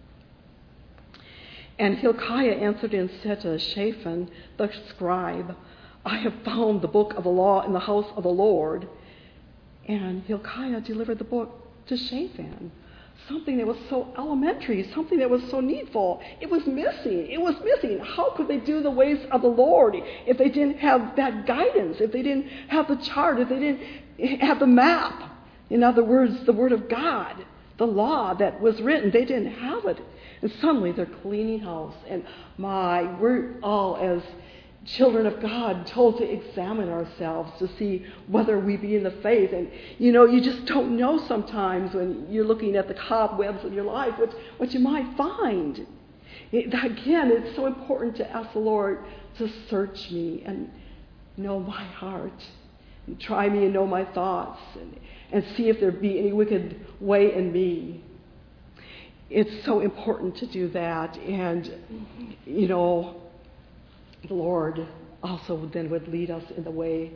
And Hilkiah answered and said to Shaphan the scribe, I have found the book of the law in the house of the Lord. And Hilkiah delivered the book to Shaphan. Something that was so elementary, something that was so needful. It was missing. It was missing. How could they do the ways of the Lord if they didn't have that guidance, if they didn't have the chart, if they didn't have the map? In other words, the Word of God, the law that was written, they didn't have it. And suddenly they're cleaning house. And my, we're all as children of God told to examine ourselves to see whether we be in the faith. And, you know, you just don't know sometimes when you're looking at the cobwebs of your life what, what you might find. It, again, it's so important to ask the Lord to search me and know my heart. And try me and know my thoughts. And, and see if there be any wicked way in me. It's so important to do that. And, you know, the Lord also then would lead us in the way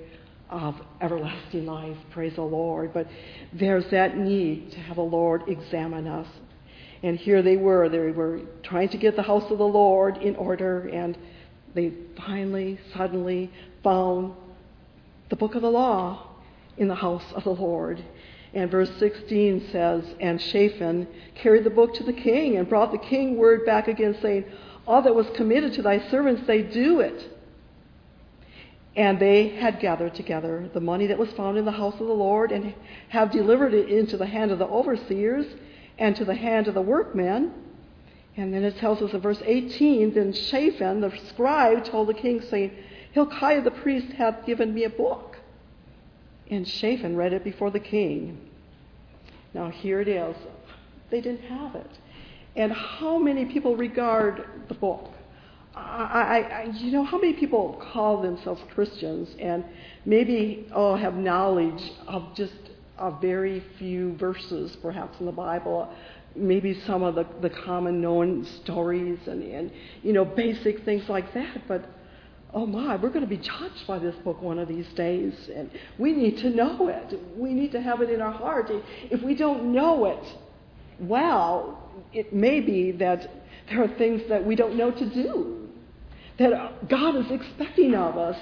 of everlasting life. Praise the Lord. But there's that need to have the Lord examine us. And here they were. They were trying to get the house of the Lord in order, and they finally, suddenly found the book of the law in the house of the Lord. And verse sixteen says, and Shaphan carried the book to the king and brought the king word back again, saying, all that was committed to thy servants, they do it. And they had gathered together the money that was found in the house of the Lord, and have delivered it into the hand of the overseers and to the hand of the workmen. And then it tells us in verse eighteen, then Shaphan the scribe told the king, saying, Hilkiah the priest hath given me a book. And Shaphan read it before the king. Now here it is. They didn't have it. And how many people regard the book? I, I, you know, how many people call themselves Christians and maybe oh, have knowledge of just a very few verses, perhaps in the Bible, maybe some of the, the common known stories and, and, you know, basic things like that. But, oh my, we're going to be judged by this book one of these days. And we need to know it. We need to have it in our heart. If we don't know it well, it may be that there are things that we don't know to do, that God is expecting of us.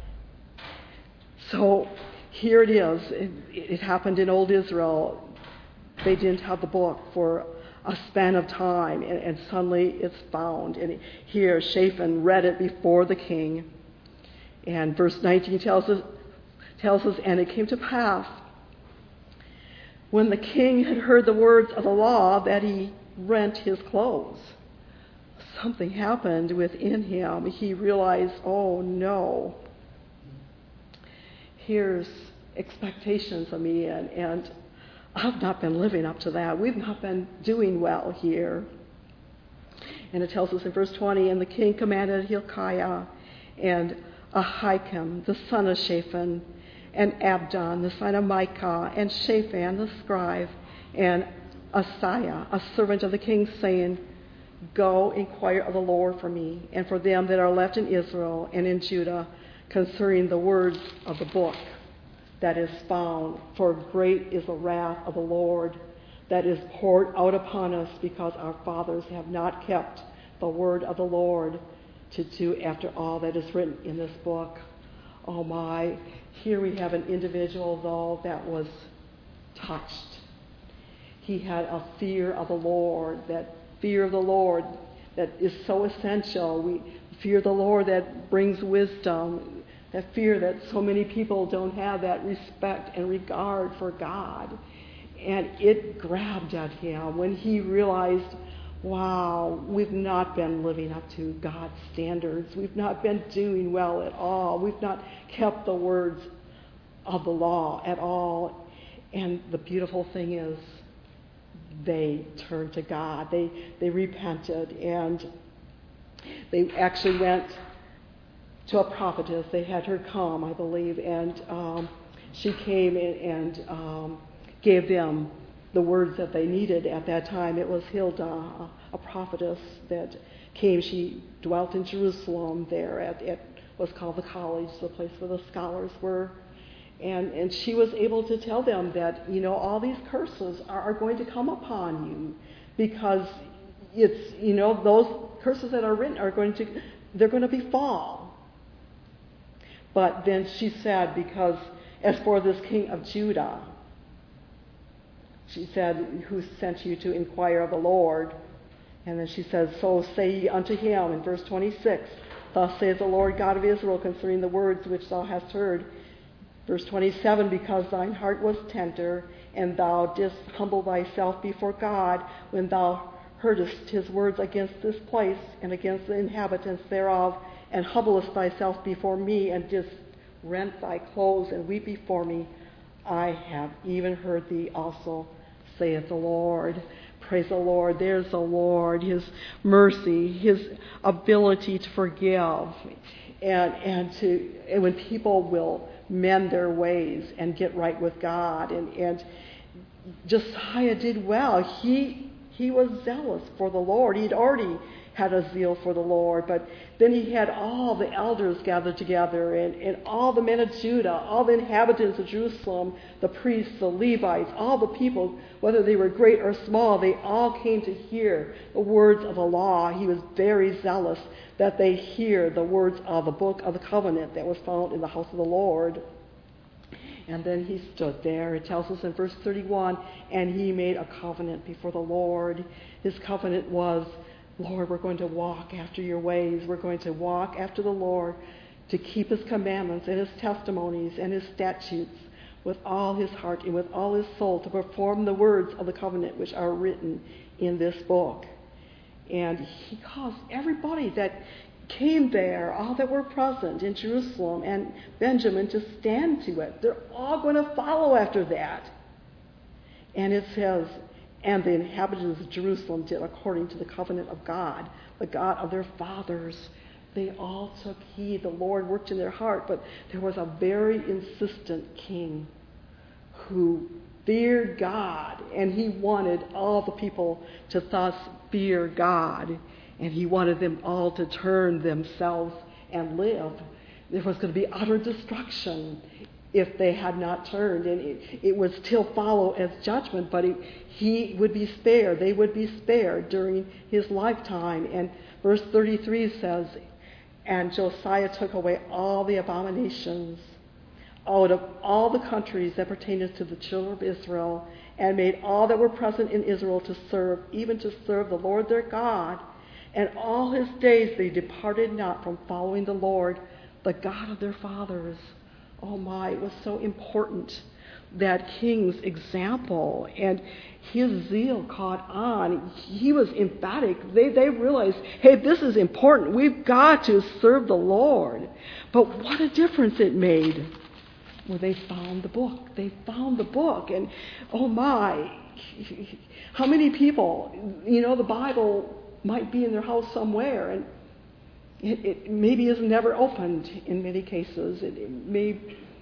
So here it is. It, it happened in old Israel. They didn't have the book for a span of time, and, and suddenly it's found. And here Shaphan read it before the king. And verse nineteen tells us, tells us, and it came to pass, when the king had heard the words of the law, that he rent his clothes. Something happened within him. He realized, oh no, here's expectations of me, and, and I've not been living up to that. We've not been doing well here. And it tells us in verse twenty, and the king commanded Hilkiah and Ahikam, the son of Shaphan, and Abdon, the son of Micah, and Shaphan, the scribe, and Asaiah, a servant of the king, saying, go inquire of the Lord for me, and for them that are left in Israel and in Judah, concerning the words of the book that is found. For great is the wrath of the Lord that is poured out upon us, because our fathers have not kept the word of the Lord to do after all that is written in this book. Oh my, here we have an individual, though, that was touched. He had a fear of the Lord, that fear of the Lord that is so essential. We fear the Lord that brings wisdom, that fear that so many people don't have, that respect and regard for God. And it grabbed at him when he realized, wow, we've not been living up to God's standards. We've not been doing well at all. We've not kept the words of the law at all. And the beautiful thing is, they turned to God. They they repented, and they actually went to a prophetess. They had her come, I believe, and um, she came and, and um, gave them the words that they needed at that time. It was Hilda, a, a prophetess that came. She dwelt in Jerusalem there at, at what's called the college, the place where the scholars were. And and she was able to tell them that, you know, all these curses are, are going to come upon you, because it's, you know, those curses that are written are going to, they're going to befall. But then she said, because as for this king of Judah, she said, who sent you to inquire of the Lord? And then she says, so say ye unto him, in verse twenty-six, thus saith the Lord God of Israel concerning the words which thou hast heard. Verse twenty-seven, because thine heart was tender, and thou didst humble thyself before God, when thou heardest his words against this place and against the inhabitants thereof, and humblest thyself before me, and didst rent thy clothes and weep before me, I have even heard thee also, saith the Lord. Praise the Lord. There's the Lord, his mercy, his ability to forgive, and and to and when people will mend their ways and get right with God. And, and Josiah did well. He He was zealous for the Lord. He'd already had a zeal for the Lord, but then he had all the elders gathered together, and, and all the men of Judah, all the inhabitants of Jerusalem, the priests, the Levites, all the people, whether they were great or small, they all came to hear the words of the law. He was very zealous that they hear the words of the book of the covenant that was found in the house of the Lord. And then he stood there. It tells us in verse thirty-one, and he made a covenant before the Lord. His covenant was, Lord, we're going to walk after your ways. We're going to walk after the Lord to keep his commandments and his testimonies and his statutes with all his heart and with all his soul, to perform the words of the covenant which are written in this book. And he caused everybody that came there, all that were present in Jerusalem and Benjamin, to stand to it. They're all going to follow after that. And it says, and the inhabitants of Jerusalem did according to the covenant of God, the God of their fathers. They all took heed. The Lord worked in their heart, but there was a very insistent king who feared God, and he wanted all the people to thus fear God, and he wanted them all to turn themselves and live. There was going to be utter destruction if they had not turned, and it, it would still follow as judgment, but it, he would be spared. They would be spared during his lifetime. And verse thirty-three says, and Josiah took away all the abominations out of all the countries that pertained to the children of Israel, and made all that were present in Israel to serve, even to serve the Lord their God. And all his days they departed not from following the Lord, the God of their fathers. Oh my, it was so important, that king's example, and his zeal caught on. He was emphatic. They, they realized, hey, this is important. We've got to serve the Lord. But what a difference it made when they found the book. They found the book, and oh my, how many people, you know, the Bible might be in their house somewhere, and It, it maybe is never opened in many cases. It, it may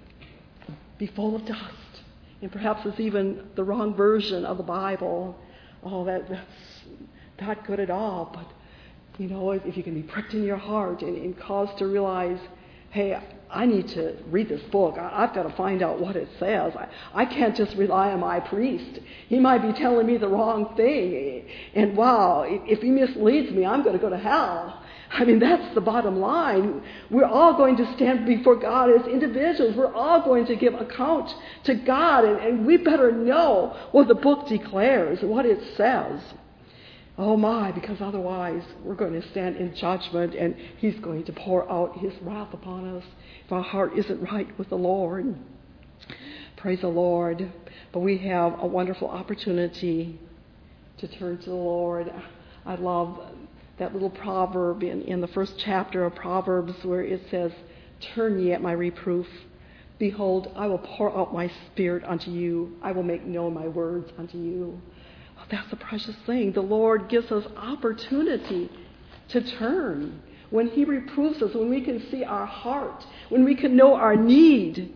be full of dust. And perhaps it's even the wrong version of the Bible. Oh, that, that's not good at all. But, you know, if, if you can be pricked in your heart and, and caused to realize, hey, I need to read this book. I, I've got to find out what it says. I, I can't just rely on my priest. He might be telling me the wrong thing. And wow, if he misleads me, I'm going to go to hell. I mean, that's the bottom line. We're all going to stand before God as individuals. We're all going to give account to God, and, and we better know what the book declares, what it says. Oh my, because otherwise we're going to stand in judgment, and he's going to pour out his wrath upon us if our heart isn't right with the Lord. Praise the Lord. But we have a wonderful opportunity to turn to the Lord. I love that little proverb in, in the first chapter of Proverbs where it says, turn ye at my reproof. Behold, I will pour out my spirit unto you. I will make known my words unto you. Oh, that's a precious thing. The Lord gives us opportunity to turn. When he reproves us, when we can see our heart, when we can know our need,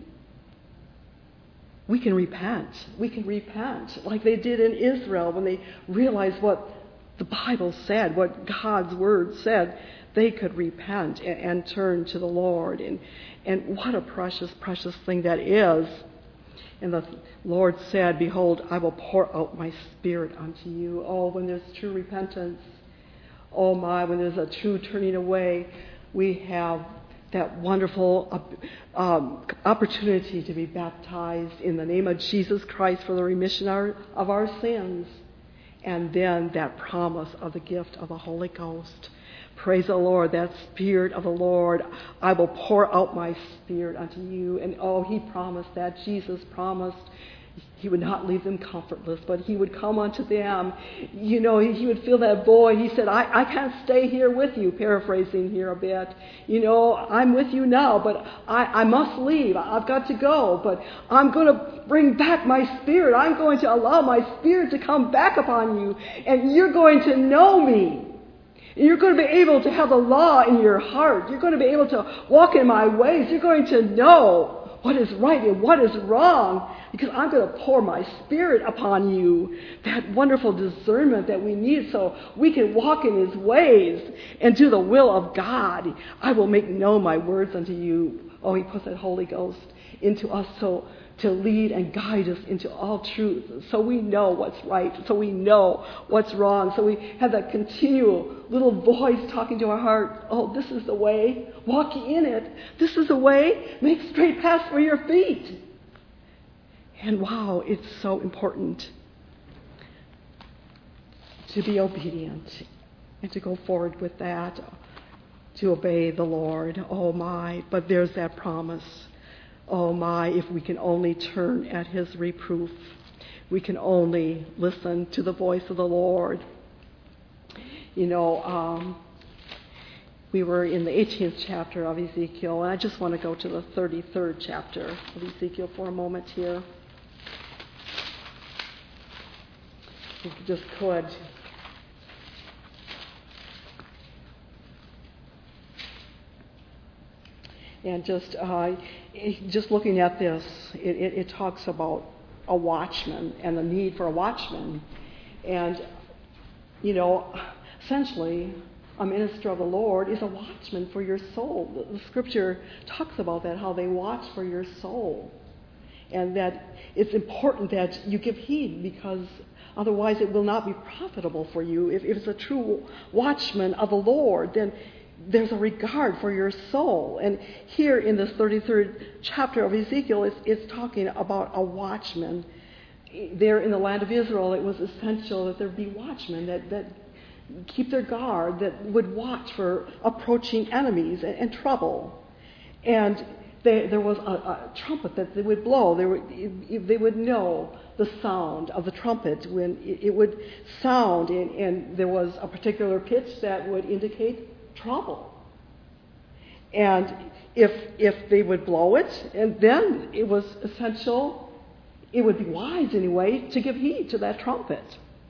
we can repent. We can repent like they did in Israel when they realized what the Bible said, what God's word said. They could repent and, and turn to the Lord. And, and what a precious, precious thing that is. And the Lord said, behold, I will pour out my spirit unto you. Oh, when there's true repentance, oh my, when there's a true turning away, we have that wonderful um, opportunity to be baptized in the name of Jesus Christ for the remission of our sins. And then that promise of the gift of the Holy Ghost. Praise the Lord, that Spirit of the Lord, I will pour out my Spirit unto you. And oh, he promised that. Jesus promised he would not leave them comfortless, but he would come unto them. You know, he would feel that void. He said, I, I can't stay here with you, paraphrasing here a bit. You know, I'm with you now, but I, I must leave. I've got to go, but I'm going to bring back my Spirit. I'm going to allow my Spirit to come back upon you, and you're going to know me. And you're going to be able to have the law in your heart. You're going to be able to walk in my ways. You're going to know what is right and what is wrong, because I'm going to pour my Spirit upon you, that wonderful discernment that we need so we can walk in His ways and do the will of God. I will make known my words unto you. Oh, He puts that Holy Ghost into us so to lead and guide us into all truth, so we know what's right, so we know what's wrong, so we have that continual little voice talking to our heart. Oh, this is the way. Walk in it. This is the way. Make straight paths for your feet. And wow, it's so important to be obedient and to go forward with that, to obey the Lord. Oh my, but there's that promise. Oh my, if we can only turn at His reproof. We can only listen to the voice of the Lord. You know, um, we were in the eighteenth chapter of Ezekiel, and I just want to go to the thirty-third chapter of Ezekiel for a moment here. If you just could. And just uh, just looking at this, it, it, it talks about a watchman and the need for a watchman. And, you know, essentially, a minister of the Lord is a watchman for your soul. The, the Scripture talks about that, how they watch for your soul. And that it's important that you give heed, because otherwise it will not be profitable for you. If, if it's a true watchman of the Lord, then there's a regard for your soul. And here in this thirty-third chapter of Ezekiel, it's, it's talking about a watchman. There in the land of Israel, it was essential that there be watchmen that, that keep their guard, that would watch for approaching enemies and, and trouble. And they, there was a, a trumpet that they would blow. They would, they would know the sound of the trumpet when it, it would sound, and, and there was a particular pitch that would indicate trouble. And if if they would blow it, and then it was essential, it would be wise anyway, to give heed to that trumpet.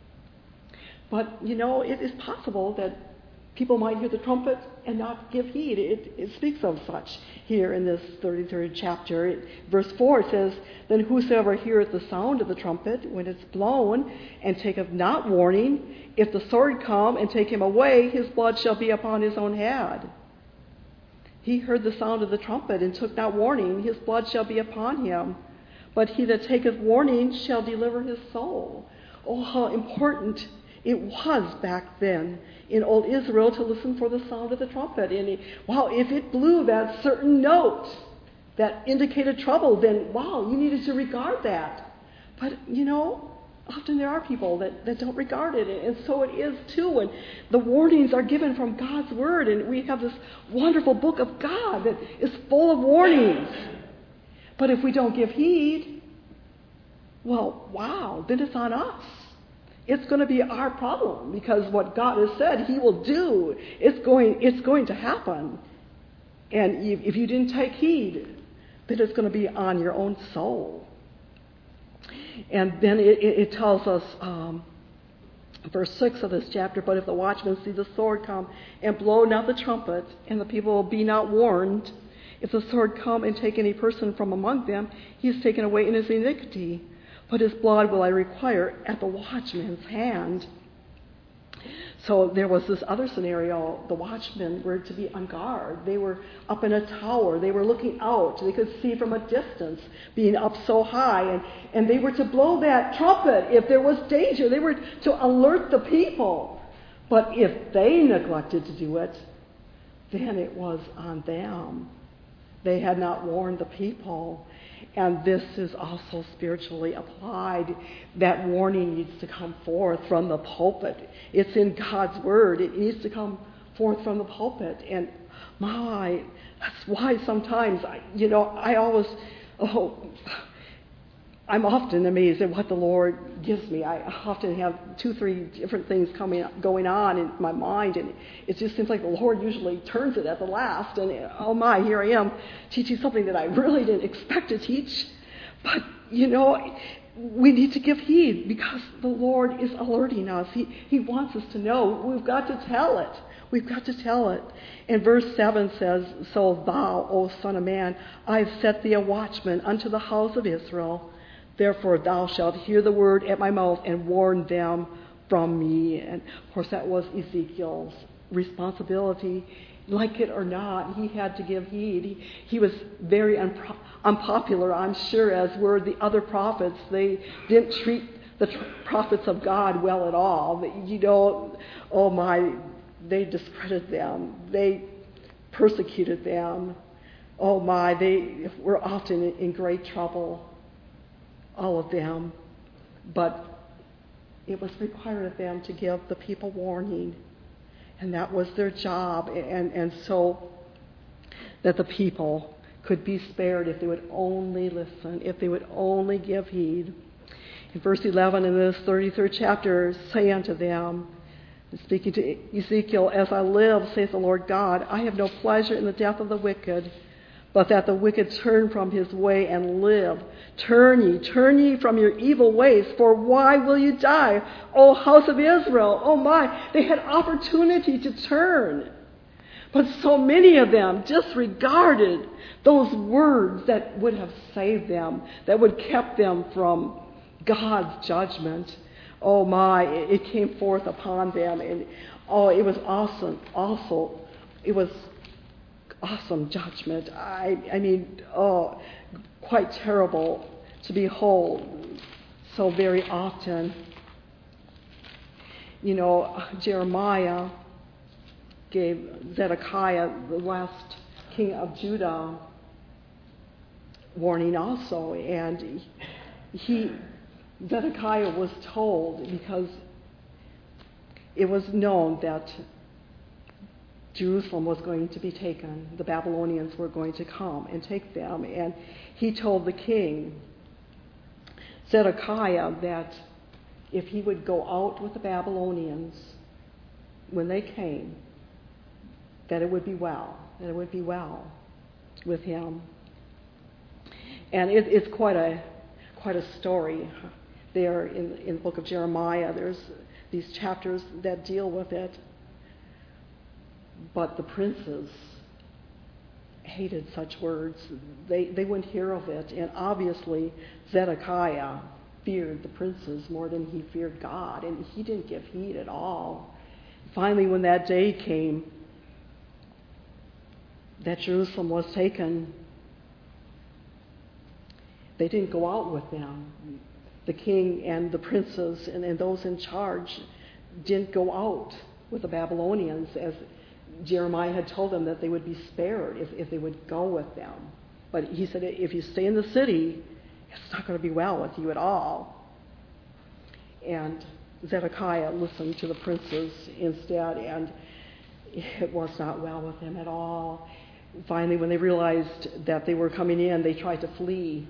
But, you know, it is possible that people might hear the trumpet and not give heed. It, it speaks of such here in this thirty-third chapter. It, verse four says, "Then whosoever heareth the sound of the trumpet when it's blown, and taketh not warning, if the sword come and take him away, his blood shall be upon his own head. He heard the sound of the trumpet and took not warning, his blood shall be upon him. But he that taketh warning shall deliver his soul." Oh, how important it was back then in old Israel to listen for the sound of the trumpet. And it, wow, if it blew that certain note that indicated trouble, then wow, you needed to regard that. But, you know, often there are people that, that don't regard it, and so it is too. And the warnings are given from God's Word, and we have this wonderful book of God that is full of warnings. But if we don't give heed, well, wow, then it's on us. It's going to be our problem, because what God has said He will do, it's going, it's going to happen. And if you didn't take heed, then it's going to be on your own soul. And then it, it tells us, um, verse six of this chapter, "But if the watchman see the sword come and blow not the trumpet, and the people be not warned, if the sword come and take any person from among them, he is taken away in his iniquity. But his blood will I require at the watchman's hand." So there was this other scenario. The watchmen were to be on guard. They were up in a tower. They were looking out. They could see from a distance, being up so high. And, and they were to blow that trumpet if there was danger. They were to alert the people. But if they neglected to do it, then it was on them. They had not warned the people. And this is also spiritually applied. That warning needs to come forth from the pulpit. It's in God's Word. It needs to come forth from the pulpit. And my, that's why sometimes, I, you know, I always, oh, I'm often amazed at what the Lord gives me. I often have two, three different things coming, going on in my mind, and it just seems like the Lord usually turns it at the last. And oh my, here I am teaching something that I really didn't expect to teach. But you know, we need to give heed because the Lord is alerting us. He, he wants us to know. We've got to tell it. We've got to tell it. And verse seven says, "So thou, O son of man, I have set thee a watchman unto the house of Israel. Therefore thou shalt hear the word at my mouth and warn them from me." And of course that was Ezekiel's responsibility. Like it or not, he had to give heed. He, he was very unpo- unpopular, I'm sure, as were the other prophets. They didn't treat the tr- prophets of God well at all. You know, oh my, they discredited them. They persecuted them. Oh my, they were often in, in great trouble, all of them. But it was required of them to give the people warning. And that was their job, and, and so that the people could be spared if they would only listen, if they would only give heed. In verse eleven in this thirty-third chapter, "Say unto them," speaking to Ezekiel, "As I live, saith the Lord God, I have no pleasure in the death of the wicked, but that the wicked turn from his way and live. Turn ye, turn ye from your evil ways, for why will you die, O house of Israel?" Oh my, they had opportunity to turn. But so many of them disregarded those words that would have saved them, that would have kept them from God's judgment. Oh my, it came forth upon them. And oh, it was awesome. Also, it was awesome judgment. I, I mean, oh, quite terrible to behold so very often. You know, Jeremiah gave Zedekiah, the last king of Judah, warning also. And he, Zedekiah was told, because it was known that Jerusalem was going to be taken. The Babylonians were going to come and take them. And he told the king, Zedekiah, that if he would go out with the Babylonians when they came, that it would be well, that it would be well with him. And it, it's quite a quite a story there in, in the book of Jeremiah. There's these chapters that deal with it. But the princes hated such words. They, they wouldn't hear of it. And obviously, Zedekiah feared the princes more than he feared God. And he didn't give heed at all. Finally, when that day came that Jerusalem was taken, they didn't go out with them. The king and the princes and, and those in charge didn't go out with the Babylonians, as Jeremiah had told them that they would be spared if, if they would go with them. But he said, if you stay in the city, it's not going to be well with you at all. And Zedekiah listened to the princes instead, and it was not well with him at all. Finally, when they realized that they were coming in, they tried to flee.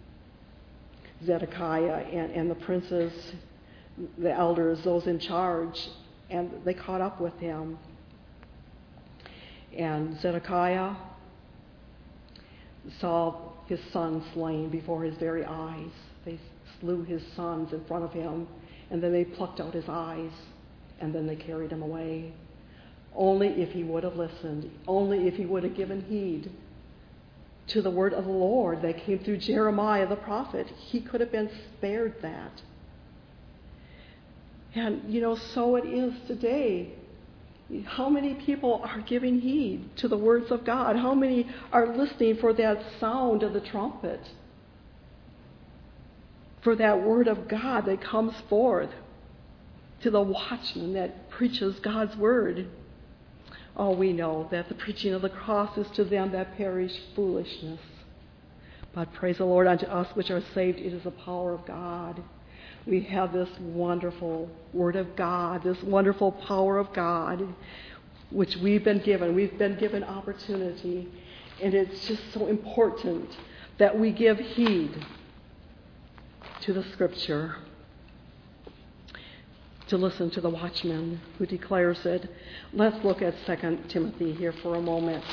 Zedekiah and, and the princes, the elders, those in charge, and they caught up with him. And Zedekiah saw his son slain before his very eyes. They slew his sons in front of him, and then they plucked out his eyes, and then they carried him away. Only if he would have listened, only if he would have given heed to the word of the Lord that came through Jeremiah the prophet, he could have been spared that. And, you know, so it is today. How many people are giving heed to the words of God? How many are listening for that sound of the trumpet? For that word of God that comes forth to the watchman that preaches God's word. Oh, we know that the preaching of the cross is to them that perish foolishness. But praise the Lord, unto us which are saved, it is the power of God. We have this wonderful word of God, this wonderful power of God, which we've been given. We've been given opportunity. And it's just so important that we give heed to the Scripture, to listen to the watchman who declares it. Let's look at Second Timothy here for a moment.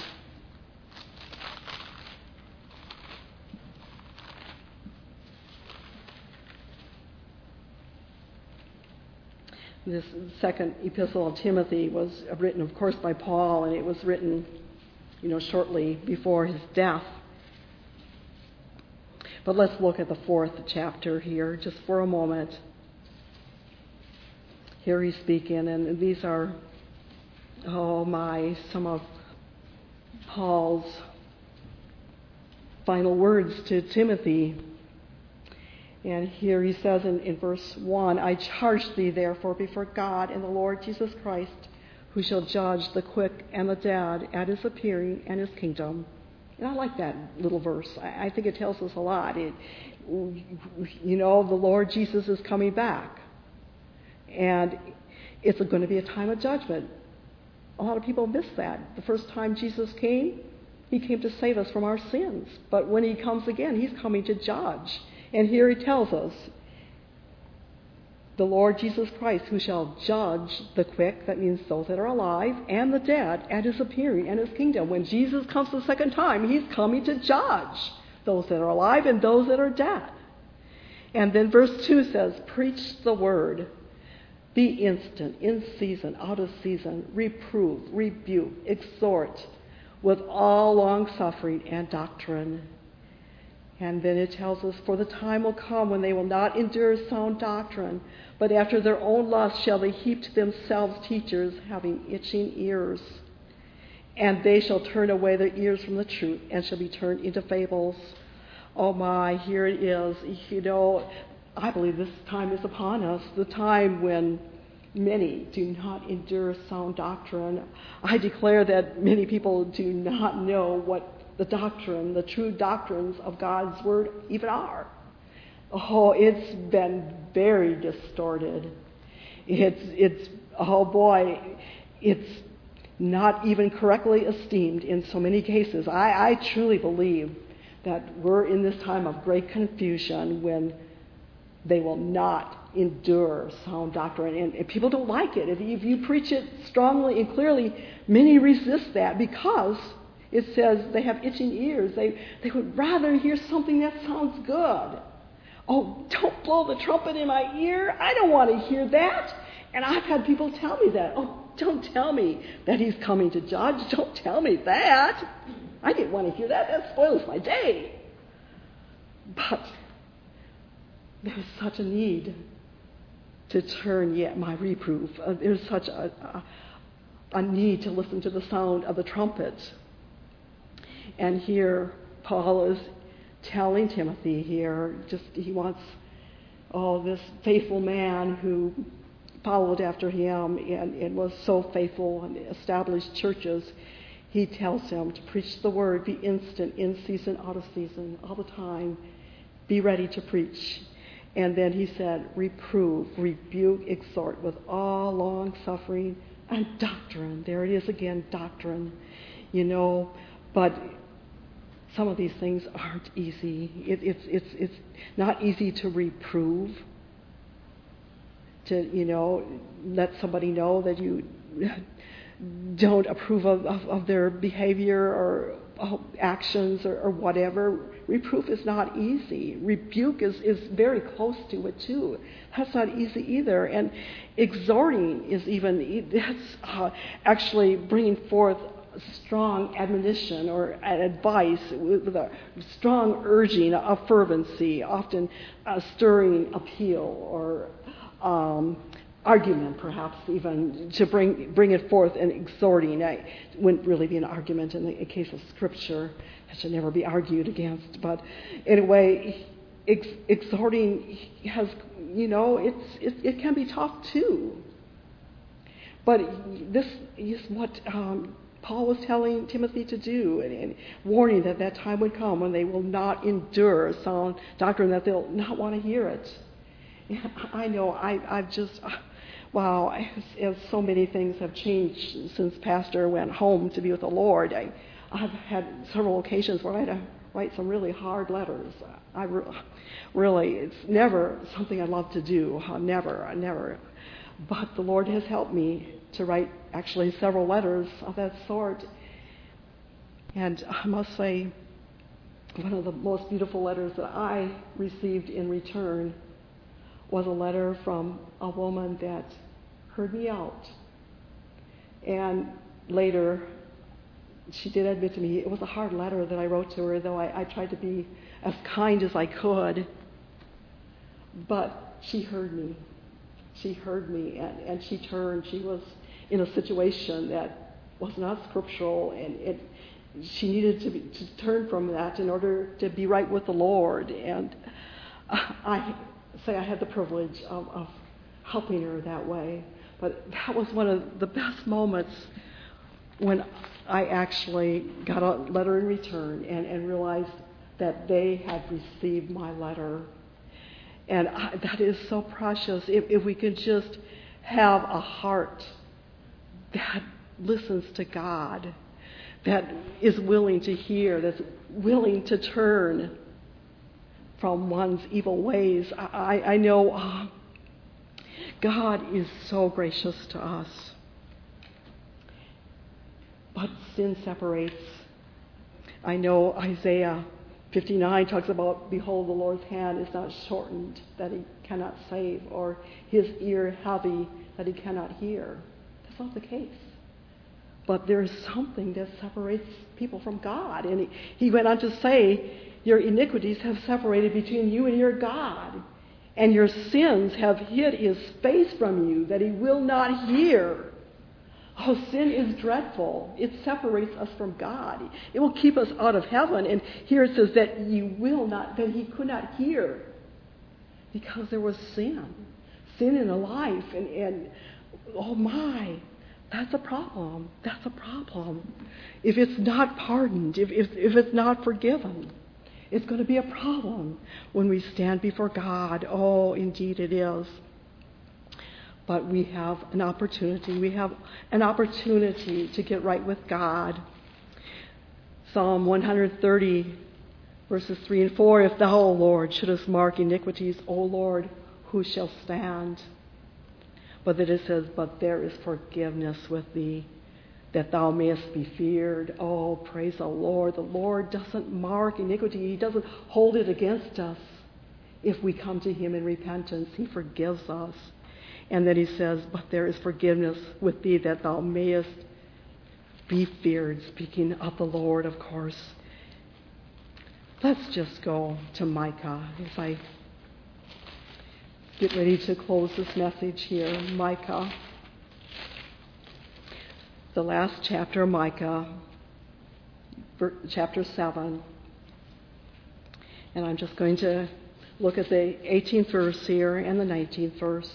This second epistle of Timothy was written, of course, by Paul, and it was written, you know, shortly before his death. But let's look at the fourth chapter here, just for a moment. Here he's speaking, and these are, oh my, some of Paul's final words to Timothy. And here he says in, in verse one, I charge thee therefore before God and the Lord Jesus Christ, who shall judge the quick and the dead at his appearing and his kingdom. And I like that little verse. I, I think it tells us a lot. It, you know, the Lord Jesus is coming back. And it's going to be a time of judgment. A lot of people miss that. The first time Jesus came, he came to save us from our sins. But when he comes again, he's coming to judge. And here he tells us, the Lord Jesus Christ, who shall judge the quick, that means those that are alive, and the dead at his appearing and his kingdom. When Jesus comes the second time, he's coming to judge those that are alive and those that are dead. And then verse two says, preach the word. Be instant, in season, out of season, reprove, rebuke, exhort, with all long-suffering and doctrine. And then it tells us, for the time will come when they will not endure sound doctrine, but after their own lust shall they heap to themselves teachers having itching ears. And they shall turn away their ears from the truth and shall be turned into fables. Oh my, here it is. You know, I believe this time is upon us, the time when many do not endure sound doctrine. I declare that many people do not know what the doctrine, the true doctrines of God's Word even are. Oh, it's been very distorted. It's, it's, oh boy, it's not even correctly esteemed in so many cases. I, I truly believe that we're in this time of great confusion when they will not endure sound doctrine. And, and people don't like it. If you, if you preach it strongly and clearly, many resist that because it says they have itching ears. They, they would rather hear something that sounds good. Oh, don't blow the trumpet in my ear. I don't want to hear that. And I've had people tell me that. Oh, don't tell me that he's coming to judge. Don't tell me that. I didn't want to hear that. That spoils my day. But there's such a need to turn yet my reproof. Uh, there's such a, a, a need to listen to the sound of the trumpet. And here Paul is telling Timothy here, just he wants, oh, this faithful man who followed after him and, and was so faithful and established churches. He tells him to preach the word, be instant, in season, out of season, all the time. Be ready to preach. And then he said, reprove, rebuke, exhort with all long suffering and doctrine. There it is again, doctrine. You know, but some of these things aren't easy. It, it's it's it's not easy to reprove. To you know, let somebody know that you don't approve of, of, of their behavior or actions or, or whatever. Reproof is not easy. Rebuke is, is very close to it too. That's not easy either. And exhorting is even, that's uh, actually bringing forth strong admonition or advice with a strong urging of fervency, often a stirring appeal or um, argument, perhaps even to bring bring it forth and exhorting. It wouldn't really be an argument in the case of Scripture. It should never be argued against. But anyway, ex- exhorting has, you know, it's it, it can be tough too. But this is what um, Paul was telling Timothy to do, and, and warning that that time would come when they will not endure sound doctrine, that they'll not want to hear it. I know I, I've just... Wow, as, as so many things have changed since Pastor went home to be with the Lord, I, I've had several occasions where I had to write some really hard letters. I re- really, it's never something I love to do, uh, never, uh, never. But the Lord has helped me to write actually several letters of that sort. And I must say, one of the most beautiful letters that I received in return was a letter from a woman that heard me out. And later, she did admit to me, it was a hard letter that I wrote to her, though I, I tried to be as kind as I could. But she heard me. She heard me, and, and she turned. She was in a situation that was not scriptural, and it, she needed to, be, to turn from that in order to be right with the Lord. And I say I had the privilege of, of helping her that way. But that was one of the best moments when I actually got a letter in return and, and realized that they had received my letter. And I, that is so precious. If, if we could just have a heart that listens to God, that is willing to hear, that's willing to turn from one's evil ways. I, I know uh, God is so gracious to us. But sin separates. I know Isaiah fifty-nine talks about, behold, the Lord's hand is not shortened that he cannot save, or his ear heavy that he cannot hear. That's not the case. But there is something that separates people from God. And he, he went on to say, your iniquities have separated between you and your God, and your sins have hid his face from you that he will not hear. Oh, sin is dreadful. It separates us from God. It will keep us out of heaven. And here it says that you will not, that he could not hear because there was sin. Sin in a life. And, and oh my, that's a problem. That's a problem. If it's not pardoned, if, if, if it's not forgiven, it's going to be a problem when we stand before God. Oh, indeed it is. But we have an opportunity. We have an opportunity to get right with God. Psalm one thirty, verses three and four. If thou, O Lord, shouldest mark iniquities, O Lord, who shall stand? But then it says, but there is forgiveness with thee, that thou mayest be feared. Oh, praise the Lord. The Lord doesn't mark iniquity. He doesn't hold it against us. If we come to him in repentance, he forgives us. And then he says, but there is forgiveness with thee, that thou mayest be feared. Speaking of the Lord, of course. Let's just go to Micah as I get ready to close this message here. Micah, the last chapter of Micah, chapter seven. And I'm just going to look at the eighteenth verse here and the nineteenth verse.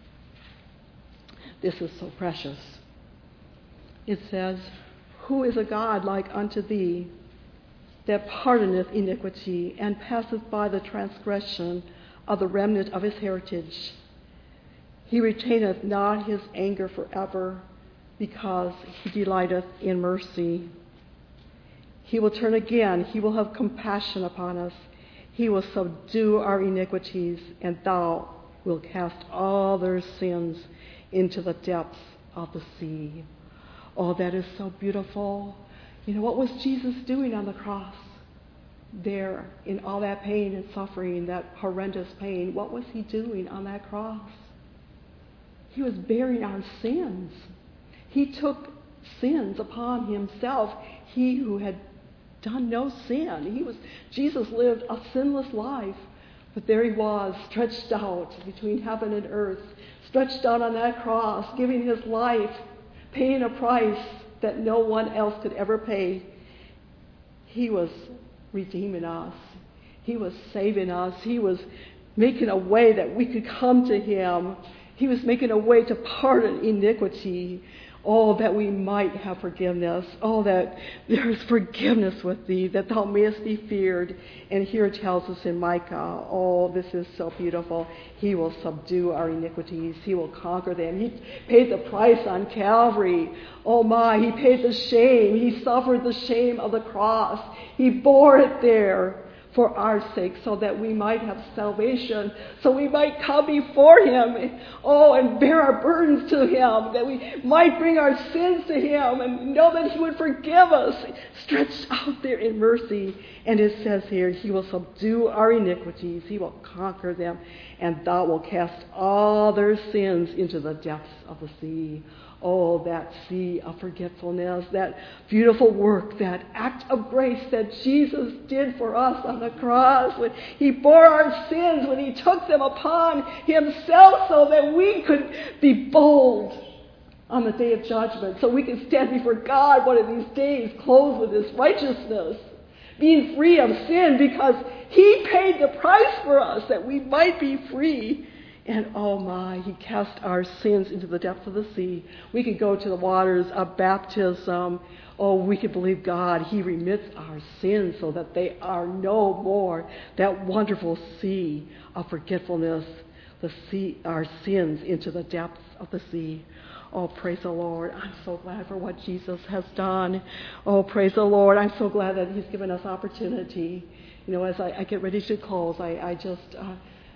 This is so precious. It says, who is a God like unto thee, that pardoneth iniquity, and passeth by the transgression of the remnant of his heritage? He retaineth not his anger forever, because he delighteth in mercy. He will turn again. He will have compassion upon us. He will subdue our iniquities, and thou wilt cast all their sins into the depths of the sea. Oh, that is so beautiful. You know, what was Jesus doing on the cross? There, in all that pain and suffering, that horrendous pain, what was he doing on that cross? He was bearing our sins. He took sins upon himself. He who had done no sin. He was, Jesus lived a sinless life. But there he was, stretched out between heaven and earth, stretched out on that cross, giving his life, paying a price that no one else could ever pay. He was redeeming us. He was saving us. He was making a way that we could come to him. He was making a way to pardon iniquity. Oh, that we might have forgiveness. Oh, that there is forgiveness with thee, that thou mayest be feared. And here it tells us in Micah, oh, this is so beautiful. He will subdue our iniquities. He will conquer them. He paid the price on Calvary. Oh my, he paid the shame. He suffered the shame of the cross. He bore it there for our sake, so that we might have salvation, so we might come before Him, oh, and bear our burdens to Him, that we might bring our sins to Him and know that He would forgive us, stretched out there in mercy. And it says here, He will subdue our iniquities, He will conquer them, and Thou wilt cast all their sins into the depths of the sea. Oh, that sea of forgetfulness, that beautiful work, that act of grace that Jesus did for us on the cross, when He bore our sins, when He took them upon Himself so that we could be bold on the day of judgment, so we can stand before God one of these days clothed with His righteousness, being free of sin because He paid the price for us that we might be free. And oh my, He cast our sins into the depths of the sea. We could go to the waters of baptism. Oh, we could believe God. He remits our sins so that they are no more. That wonderful sea of forgetfulness, the sea, our sins into the depths of the sea. Oh, praise the Lord. I'm so glad for what Jesus has done. Oh, praise the Lord. I'm so glad that He's given us opportunity. You know, as I, I get ready to close, I, I just... Uh,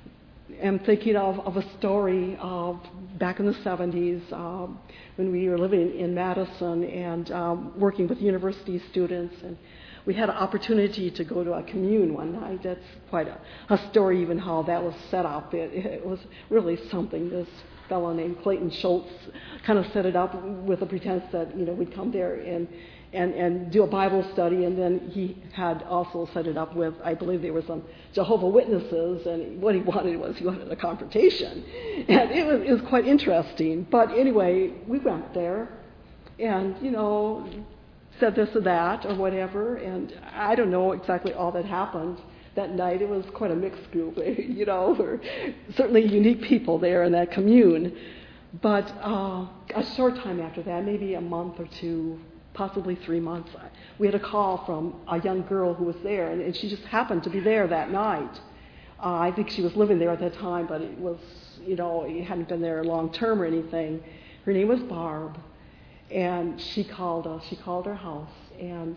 am thinking of, of a story of back in the seventies um, when we were living in Madison and um, working with university students, and we had an opportunity to go to a commune one night. That's quite a, a story, even how that was set up. It, it was really something. This fellow named Clayton Schultz kind of set it up with the pretense that, you know, we'd come there and And, and do a Bible study, and then he had also set it up with, I believe there were some Jehovah Witnesses, and what he wanted was he wanted a confrontation. And it was, it was quite interesting. But anyway, we went there and, you know, said this or that or whatever, and I don't know exactly all that happened that night. It was quite a mixed group, you know, there were certainly unique people there in that commune. But uh, a short time after that, maybe a month or two, possibly three months, we had a call from a young girl who was there, and, and she just happened to be there that night. Uh, I think she was living there at that time, but it was, you know, it hadn't been there long term or anything. Her name was Barb, and she called us. She called our house, and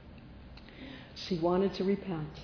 she wanted to repent.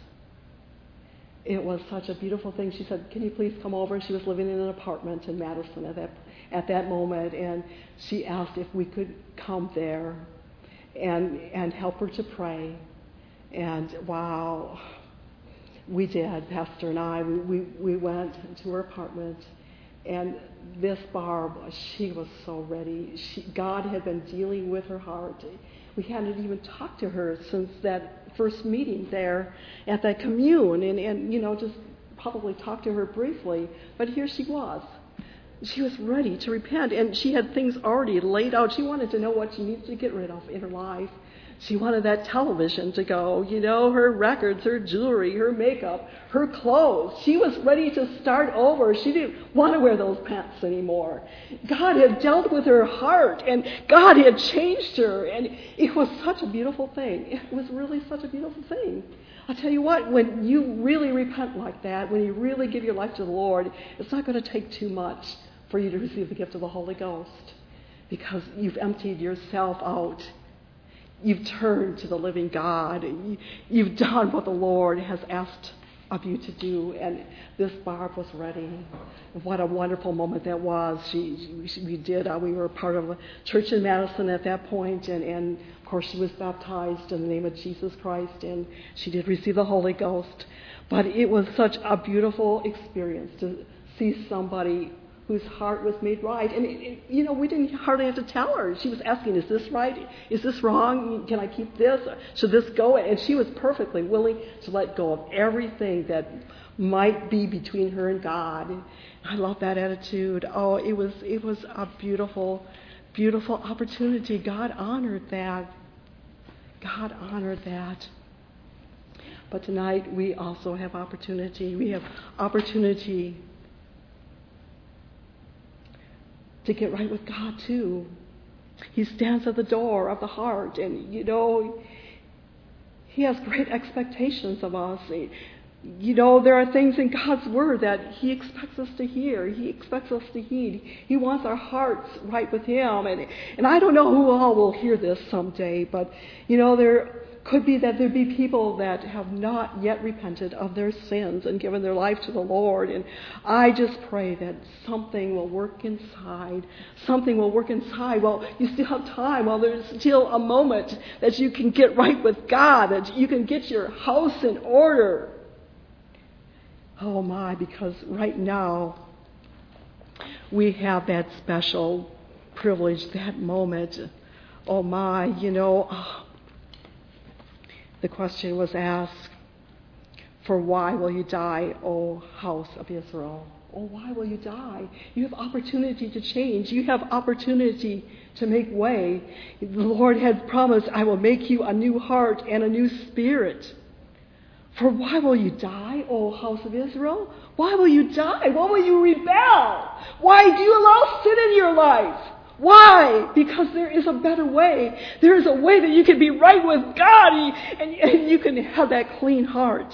It was such a beautiful thing. She said, "Can you please come over?" And she was living in an apartment in Madison at that at that moment, and she asked if we could come there and and help her to pray. And wow, we did, Pastor and I. We, we, we went to her apartment, and this Barb, she was so ready. She, God had been dealing with her heart. We hadn't even talked to her since that first meeting there at that commune, and, and you know, just probably talked to her briefly. But here she was. She was ready to repent, and she had things already laid out. She wanted to know what she needed to get rid of in her life. She wanted that television to go, you know, her records, her jewelry, her makeup, her clothes. She was ready to start over. She didn't want to wear those pants anymore. God had dealt with her heart, and God had changed her, and it was such a beautiful thing. It was really such a beautiful thing. I'll tell you what, when you really repent like that, when you really give your life to the Lord, it's not going to take too much for you to receive the gift of the Holy Ghost, because you've emptied yourself out. You've turned to the living God. You've done what the Lord has asked of you to do, and this Barb was ready. And what a wonderful moment that was. She, she we did. Uh, we were part of a church in Madison at that point, and, and of course she was baptized in the name of Jesus Christ, and she did receive the Holy Ghost. But it was such a beautiful experience to see somebody whose heart was made right. And, it, it, you know, we didn't hardly have to tell her. She was asking, is this right? Is this wrong? Can I keep this? Should this go? And she was perfectly willing to let go of everything that might be between her and God. And I love that attitude. Oh, it was it was a beautiful, beautiful opportunity. God honored that. God honored that. But tonight we also have opportunity. We have opportunity to get right with God too. He stands at the door of the heart, and you know, He has great expectations of us. You know, there are things in God's Word that He expects us to hear. He expects us to heed. He wants our hearts right with Him. And, and I don't know who all will hear this someday, but, you know, there Could be that there be people that have not yet repented of their sins and given their life to the Lord. And I just pray that something will work inside. Something will work inside. Well, you still have time. Well, there's still a moment that you can get right with God, that you can get your house in order. Oh my, because right now we have that special privilege, that moment. Oh my, you know, oh, the question was asked, for why will you die, O house of Israel? Oh, why will you die? You have opportunity to change. You have opportunity to make way. The Lord had promised, I will make you a new heart and a new spirit. For why will you die, O house of Israel? Why will you die? Why will you rebel? Why do you allow sin in your life? Why? Because there is a better way. There is a way that you can be right with God and, and you can have that clean heart.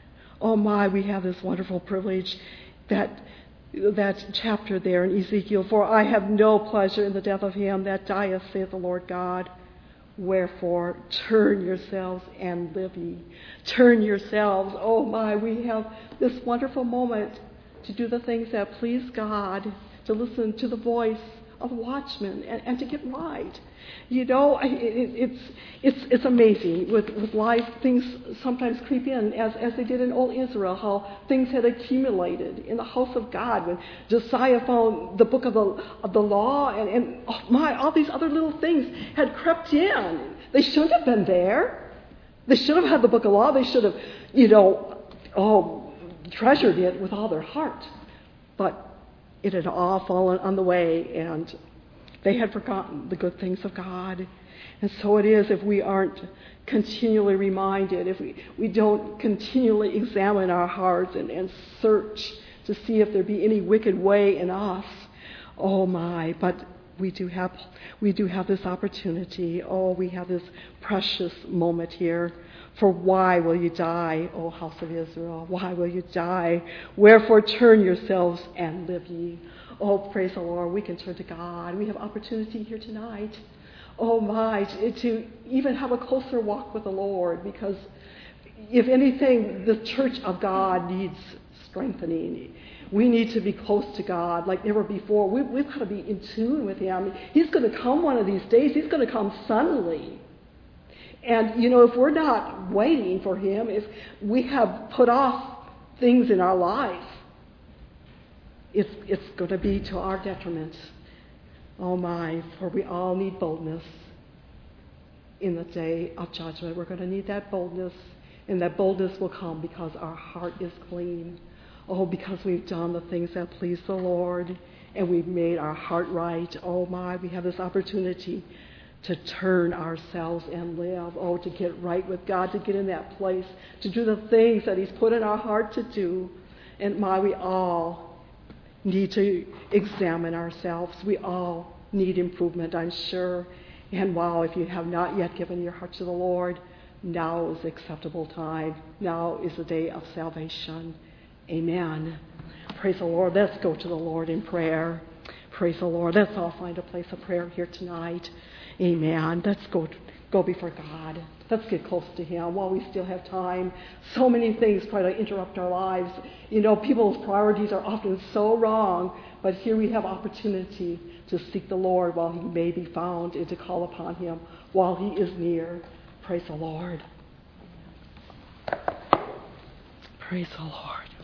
Oh my, we have this wonderful privilege, that that chapter there in Ezekiel. For I have no pleasure in the death of him that dieth, saith the Lord God. Wherefore, turn yourselves and live ye. Turn yourselves. Oh my, we have this wonderful moment to do the things that please God, to listen to the voice of watchmen and, and to get right. You know, it, it, it's it's it's amazing with, with life. Things sometimes creep in, as as they did in old Israel, how things had accumulated in the house of God when Josiah found the book of the of the law, and, and oh my, all these other little things had crept in. They shouldn't have been there. They should have had the book of law. They should have, you know, oh, treasured it with all their heart. But it had all fallen on the way, and they had forgotten the good things of God. And so it is if we aren't continually reminded, if we, we don't continually examine our hearts and, and search to see if there be any wicked way in us. Oh my, but we do have we do have this opportunity. Oh, we have this precious moment here. For why will you die, O house of Israel? Why will you die? Wherefore turn yourselves and live ye. Oh, praise the Lord. We can turn to God. We have opportunity here tonight. Oh my, to, to even have a closer walk with the Lord, because if anything, the church of God needs strengthening. We need to be close to God like never before. We, we've got to be in tune with Him. He's going to come one of these days. He's going to come suddenly. And, you know, if we're not waiting for Him, if we have put off things in our life, it's, it's going to be to our detriment. Oh my, for we all need boldness in the day of judgment. We're going to need that boldness, and that boldness will come because our heart is clean. Oh, because we've done the things that please the Lord, and we've made our heart right. Oh my, we have this opportunity to turn ourselves and live. Oh, to get right with God, to get in that place, to do the things that He's put in our heart to do. And my, we all need to examine ourselves. We all need improvement, I'm sure. And wow, if you have not yet given your heart to the Lord, now is the acceptable time. Now is the day of salvation. Amen. Praise the Lord. Let's go to the Lord in prayer. Praise the Lord. Let's all find a place of prayer here tonight. Amen. Let's go go before God. Let's get close to Him while we still have time. So many things try to interrupt our lives. You know, people's priorities are often so wrong, but here we have opportunity to seek the Lord while He may be found and to call upon Him while He is near. Praise the Lord. Praise the Lord.